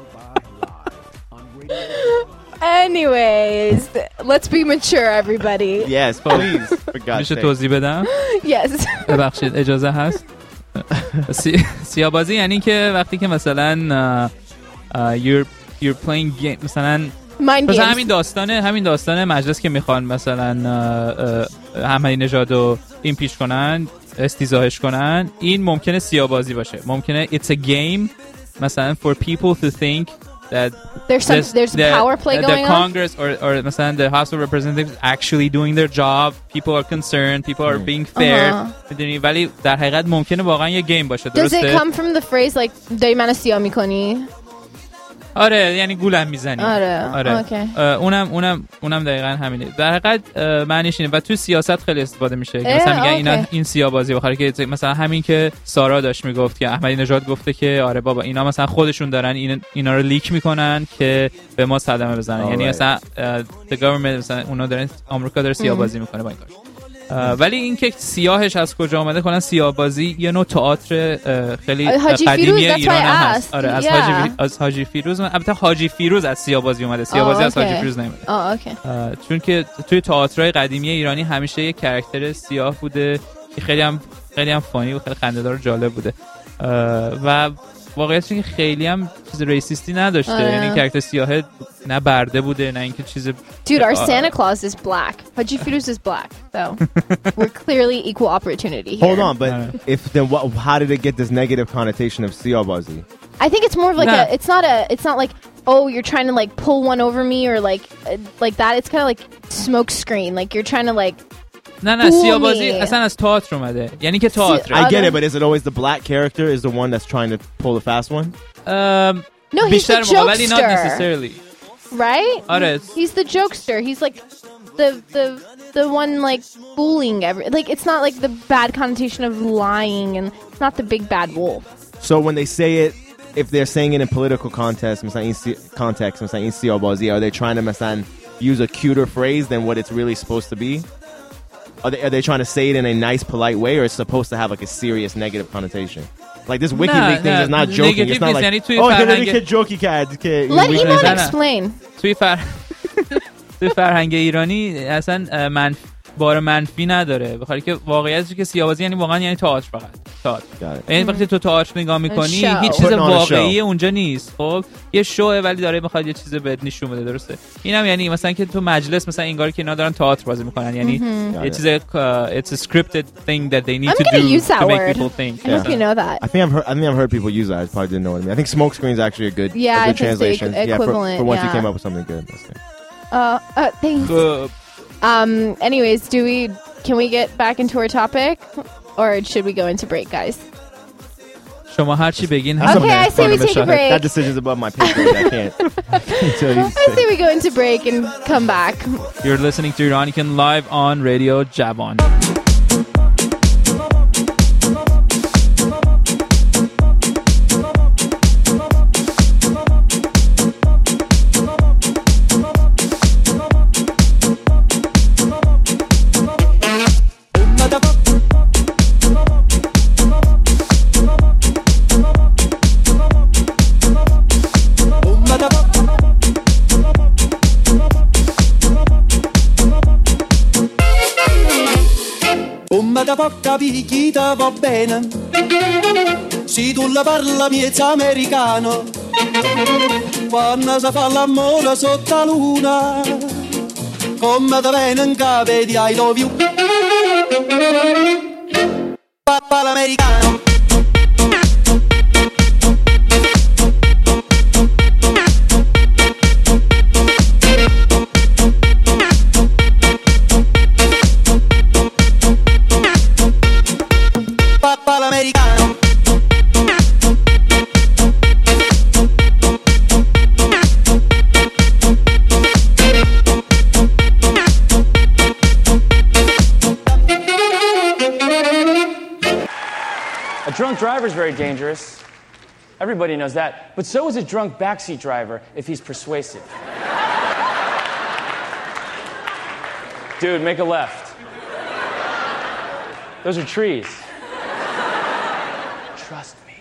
Anyways, let's be mature, everybody. Yes, please. For God's میشه sake. توضیح بدم Yes. ببخشید اجازه هست سی... سیاه بازی یعنی که وقتی که مثلا uh, uh, you're you're playing game مثلا Mind مثلا games. همین داستان همین داستان مجلس که میخوان مثلا احمدی نژاد رو این پیش کنن استیضاحش کنن این ممکنه سیاه بازی باشه ممکنه it's a game مثلا for people to think that There's some this- there's the- power play the going on. Congress or or مثلا the House of Representatives actually doing their job people are concerned people are being fair Uh-huh. میدونی ولی در حقیقت ممکنه واقعا یه گیم باشه Does درسته it come from the phrase like داری منو سیاه میکنی؟ آره یعنی گولم میزنی آره. آره اوکی. اه، اونم اونم اونم دقیقاً همینه در حقیقت اه، معنیش اینه و تو سیاست خیلی استفاده میشه که اه، مثلا میگن اینا اوکی. این سیاه بازی بخوره که مثلا همین که سارا داشت میگفت که احمدی نژاد گفته که آره بابا اینا مثلا خودشون دارن این اینا رو لیک میکنن که به ما صدمه بزنن یعنی Alright. مثلا اه، the government مثلا اونا دارن آمریکا داره سیاه ام. بازی میکنه با این کار اه، ولی این که سیاهش از کجا اومده کنن سیاه بازی یه نوع تئاتر اه، خیلی حاجی قدیمی فیروز، that's ایران why I هم هست asked. آره از Yeah. حاجی از حاجی فیروز البته حاجی فیروز از سیاه بازی اومده سیاه بازی Oh, از حاجی okay. فیروز نمیده Oh, okay. اه، چون که توی تئاترهای قدیمی ایرانی همیشه یه کرکتر سیاه بوده که خیلی هم خیلی هم فانی و خیلی خنده‌دار و جالب بوده اه، و واقعیتش که خیلی هم چیز ریسیستی نداشته. آره. یعنی کاراکتر سیاه نه برده بوده نه اینکه چیز. Dude, our Santa Claus is black. Haji Firuz is black. So we're clearly equal opportunity here. Hold on, but if then what, how did it get this negative connotation of Siyabazi? I think it's more of like Nah. a it's not a it's not like oh you're trying to like pull one over me or like uh, like that. It's kind of like smoke screen. Like you're trying to like نه نه fool سیاه‌بازی me. اصلا از تئاتر اومده. یعنی که تئاتر. I get it, but is it always the black character is the one that's trying to pull the fast one? Um, No, he's بیشتر the موقع ولی not jokester. necessarily. right? آره. He's the jokester. He's like the the the one like fooling every like it's not like the bad connotation of lying and it's not the big bad wolf. So when they say it, if they're saying it in political context, مثلا این سی- context, مثلا این سیاه‌بازی, are they trying to مثلا use a cuter phrase than what it's really supposed to be? Are they, are they trying to say it in a nice, polite way, or it's supposed to have like a serious negative connotation? Like this WikiLeaks thing is not joking. It's not like, oh, فرهنگ... که جوکی کرد که Let Iman explain. توی فر... توی فرهنگ ایرانی اصلا منف... بار منفی نداره، بخاطر که واقعیتش که سیاه‌بازی یعنی واقعا یعنی تئاتر فقط تئاتر. یعنی وقتی تو تئاتر نگاه می‌کنی هیچ چیز واقعی اونجا نیست. خب یه شوه ولی داره میخواد یه چیز بهت نشون بده. درسته؟ اینم یعنی مثلا که تو مجلس مثلا انگار که اینا دارن تئاتر بازی میکنن، یعنی یه چیز it's a scripted thing that they need I'm to do use that to make word. people think. I hope you know that. I think I've heard. I think I've heard people use that. I probably didn't know what it means. I think smoke screen is actually a good, Yeah, a I good think it's the translation. equ- Yeah, for, equivalent, for once you yeah. came up with something good. That's good. Uh, uh thanks. Um anyways, do we can we get back into our topic or should we go into break, guys? شما هر چی بگین. Okay, I say we take a break. That decision's above my pay grade. I can't. Tell you. I say we go into break and come back. You're listening to Ironican live on Radio Javon. Da poca picchita va bene, se tu la parla miezza americano, quando si fa l'amore sotto la luna, come da bene in capo di I love you, papà l'americano. A drunk driver is very dangerous. Everybody knows that. But so is a drunk backseat driver if he's persuasive. Dude, make a left. Those are trees. Trust me.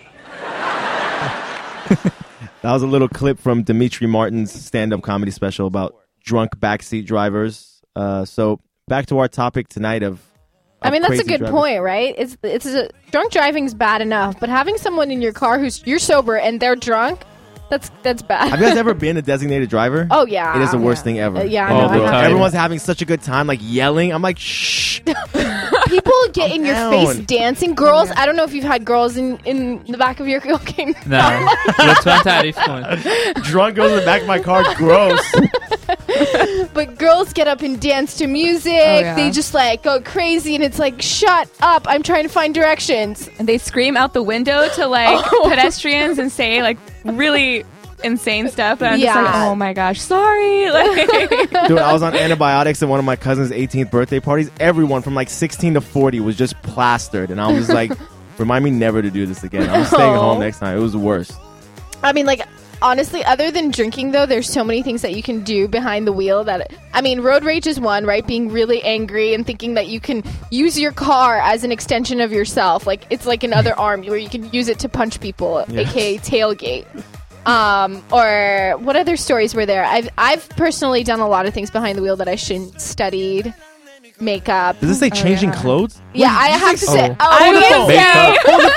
That was a little clip from Dimitri Martin's stand-up comedy special about drunk backseat drivers. Uh, so back to our topic tonight of. I mean, that's a good drivers. point, right? It's it's a, drunk driving's bad enough, but having someone in your car who's you're sober and they're drunk, that's that's bad. Have you guys ever been a designated driver? Oh yeah, it is the worst yeah. thing ever. Uh, yeah, I oh, know, I have. everyone's having such a good time, like yelling. I'm like, shh. People get in your down. face dancing. Girls, I don't know if you've had girls in, in the back of your car. Okay, no. لطفاً تعریف کن. Drunk girls in the back of my car, gross. But girls get up and dance to music. Oh, yeah. They just like go crazy, and it's like, shut up! I'm trying to find directions. And they scream out the window to like Oh. pedestrians and say like really insane stuff. And I'm Yeah. just like, oh my gosh, sorry. Like, Dude, I was on antibiotics at one of my cousin's eighteenth birthday parties. Everyone from like sixteen to forty was just plastered, and I was like, remind me never to do this again. I'm staying Oh. home next time. It was the worst. I mean, like, honestly, other than drinking, though, there's so many things that you can do behind the wheel that, I mean, road rage is one, right? Being really angry and thinking that you can use your car as an extension of yourself. Like, it's like another arm where you can use it to punch people, Yeah. aka tailgate. Um, or what other stories were there? I've, I've personally done a lot of things behind the wheel that I shouldn't. Studied, makeup. Does this say changing yeah. clothes? Yeah, I have to say. Oh. Oh, I you would didn't say- say- Hold the phone, hold the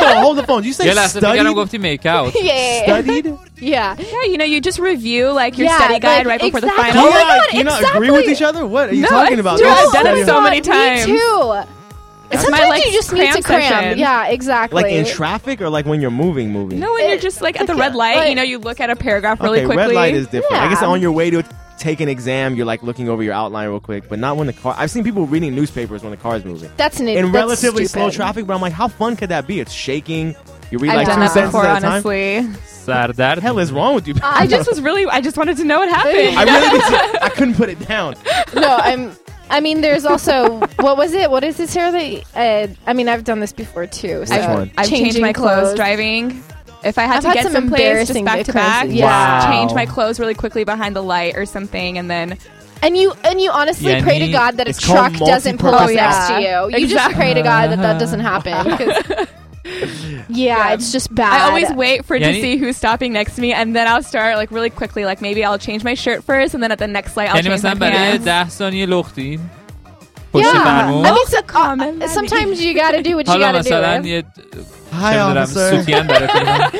phone. Did you say یه لحظه فکر کردم studied? گفتی میک اوت. Yeah. Studied? Yeah. Yeah, you know, you just review like your Yeah, study guide like, right before exactly. the Do final. you, Oh my not, God, do you not exactly. agree with each other? What are you No, talking it's about? true. Don't I've done it study. so many Me times. too. It's Sometimes my, like, you just need to cram cram. session. Yeah, exactly. Like in traffic or like when you're moving, moving? No, when you're just like at the red light, like- you know, you look at a paragraph really Okay, quickly. red light is different. I guess Yeah. on your way to take an exam, you're like looking over your outline real quick, but not when the car. I've seen people reading newspapers when the car is moving. That's an in that's relatively slow stupid. traffic, but I'm like, how fun could that be? It's shaking. You read I've like done two that sentences before, at a time. honestly. سردرد. The hell is wrong with you? I just was really, I just wanted to know what happened. I really did, I couldn't put it down. No, I'm. I mean, there's also what was it? What is it, Sarah? That, uh, I mean, I've done this before too. So Which one? I've changed changing my clothes, driving. If I had I've to had get some someplace, just embarrassing back to back, occurrences. yeah, Wow. change my clothes really quickly behind the light or something, and then And you and you honestly Yeah, pray to me- God that a it's called truck doesn't pull up multi-purpose next to out. you. You just pray to God that that doesn't happen. 'cause- yeah, it's just bad. I always wait for Yani- to see who's stopping next to me, and then I'll start like really quickly. Like maybe I'll change my shirt first, and then at the next light I'll یعنی change my مثلا برای pants. ده ثانیه لختین پشت Yeah, فرمون. I mean, so, common uh, sometimes you gotta do what you حالا gotta do. مثلا right? یه Hi, چه می‌دونم officer. سوتین براتون.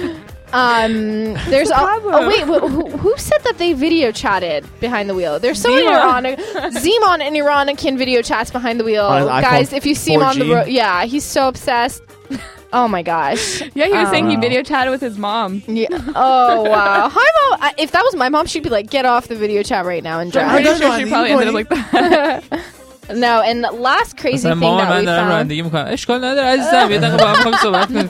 Um, there's the al- problem? oh wait, wh- who, who said that they video chatted behind the wheel? There's someone in Zima. Iran, Zeman in Iran can video chats behind the wheel. On his iPhone Guys, if you see him on the four G? road, yeah, he's so obsessed. Oh my gosh. Yeah, he was saying he Um, video chatted with his mom. Yeah. Oh wow. Hi, mom. I, if that was my mom, she'd be like, "Get off the video chat right now and I'm drive." pretty no, sure no, she you probably go ended up in. like that. No, and the last crazy مثلا thing مامان that من we دارم found. رانندگی میکنم اشکال نداره عزیزم یه دقیقه با هم می‌خوایم صحبت کنیم.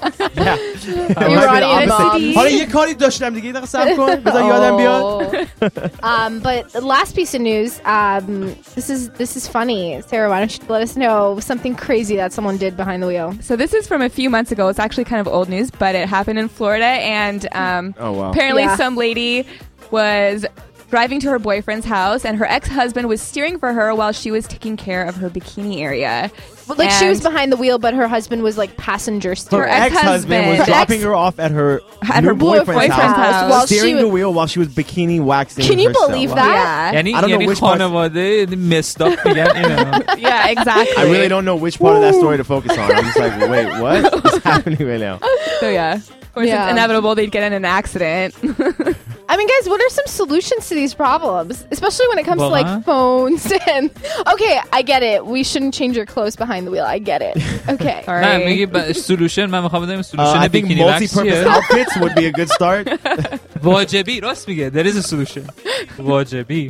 Iranian moms. حالا یه کاری داشتم دیگه یه دقیقه صبر کن بذار یادم بیاد. Oh. um, but the last piece of news, um, this is this is funny. Sarah, why don't you let us know something crazy that someone did behind the wheel? So this is from a few months ago. It's actually kind of old news, but it happened in Florida, and um, Oh, wow. apparently Yeah. some lady was driving to her boyfriend's house, and her ex-husband was steering for her while she was taking care of her bikini area. But, like she was And- behind the wheel, but her husband was like passenger Her steering. ex-husband was ex-husband. dropping her off at her At new her boyfriend's, boyfriend's house, house. While she steering the was- wheel while she was bikini waxing. Can you herself. believe Wow. that? Yeah. یعنی I don't know یعنی which parts- خانواده مصداق میگن اینو. Yeah, exactly. I really don't know which part of that story to focus on. I'm just like, wait, what is happening right now? So yeah, of course Yeah. it's inevitable they'd get in an accident. I mean, guys, what are some solutions to these problems? Especially when it comes to Well, like huh? phones and. Okay, I get it. We shouldn't change your clothes behind the wheel. I get it. Okay. Sorry. نه میگی ب- سولوشن من میخوام بدونم Uh, سولوشن I think بیکینی وکس multi-purpose چیه؟ outfits would be a good start. واجبی راست میگه there is a solution واجبی.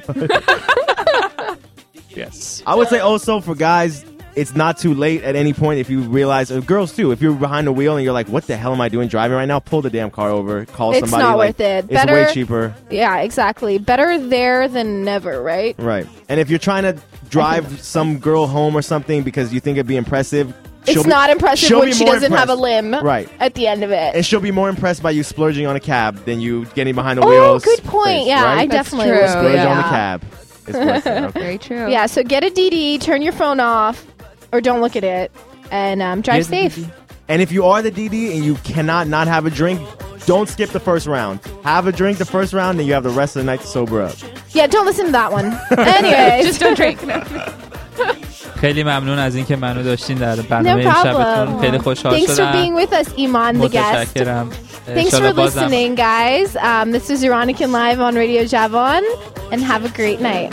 Yes. I would say also for guys, it's not too late at any point if you realize, or girls too, if you're behind the wheel and you're like, what the hell am I doing driving right now? Pull the damn car over. Call It's somebody. not like, worth it. It's Better- way cheaper. Yeah, exactly. Better there than never, right? Right. And if you're trying to drive some girl home or something because you think it'd be impressive, she'll It's be- not impressive she'll when be she more doesn't have a impressed. limb Right. at the end of it. And she'll be more impressed by you splurging on a cab than you getting behind the Oh, wheels. good point. Face, Yeah, right? I definitely true. would. Splurge yeah. on the cab. It's worth it. Okay. Very true. Yeah, so get a D D, turn your phone off, or don't look at it, and um, drive Get the safe. And if you are the D D and you cannot not have a drink, don't skip the first round. Have a drink the first round, and you have the rest of the night to sober up. Yeah, don't listen to that one. Anyways. Just don't drink. No. خیلی ممنون از اینکه منو داشتین در No برنامه امشبتون problem. خیلی خوشحال Thanks for شدم. being with us, Iman, the guest. متشکرم. Thanks انشالله for بازم listening, guys. Um, this is Ironican Live on Radio Javon, and have a great night.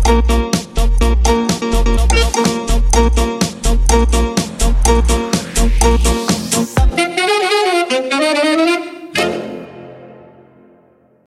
Thank you.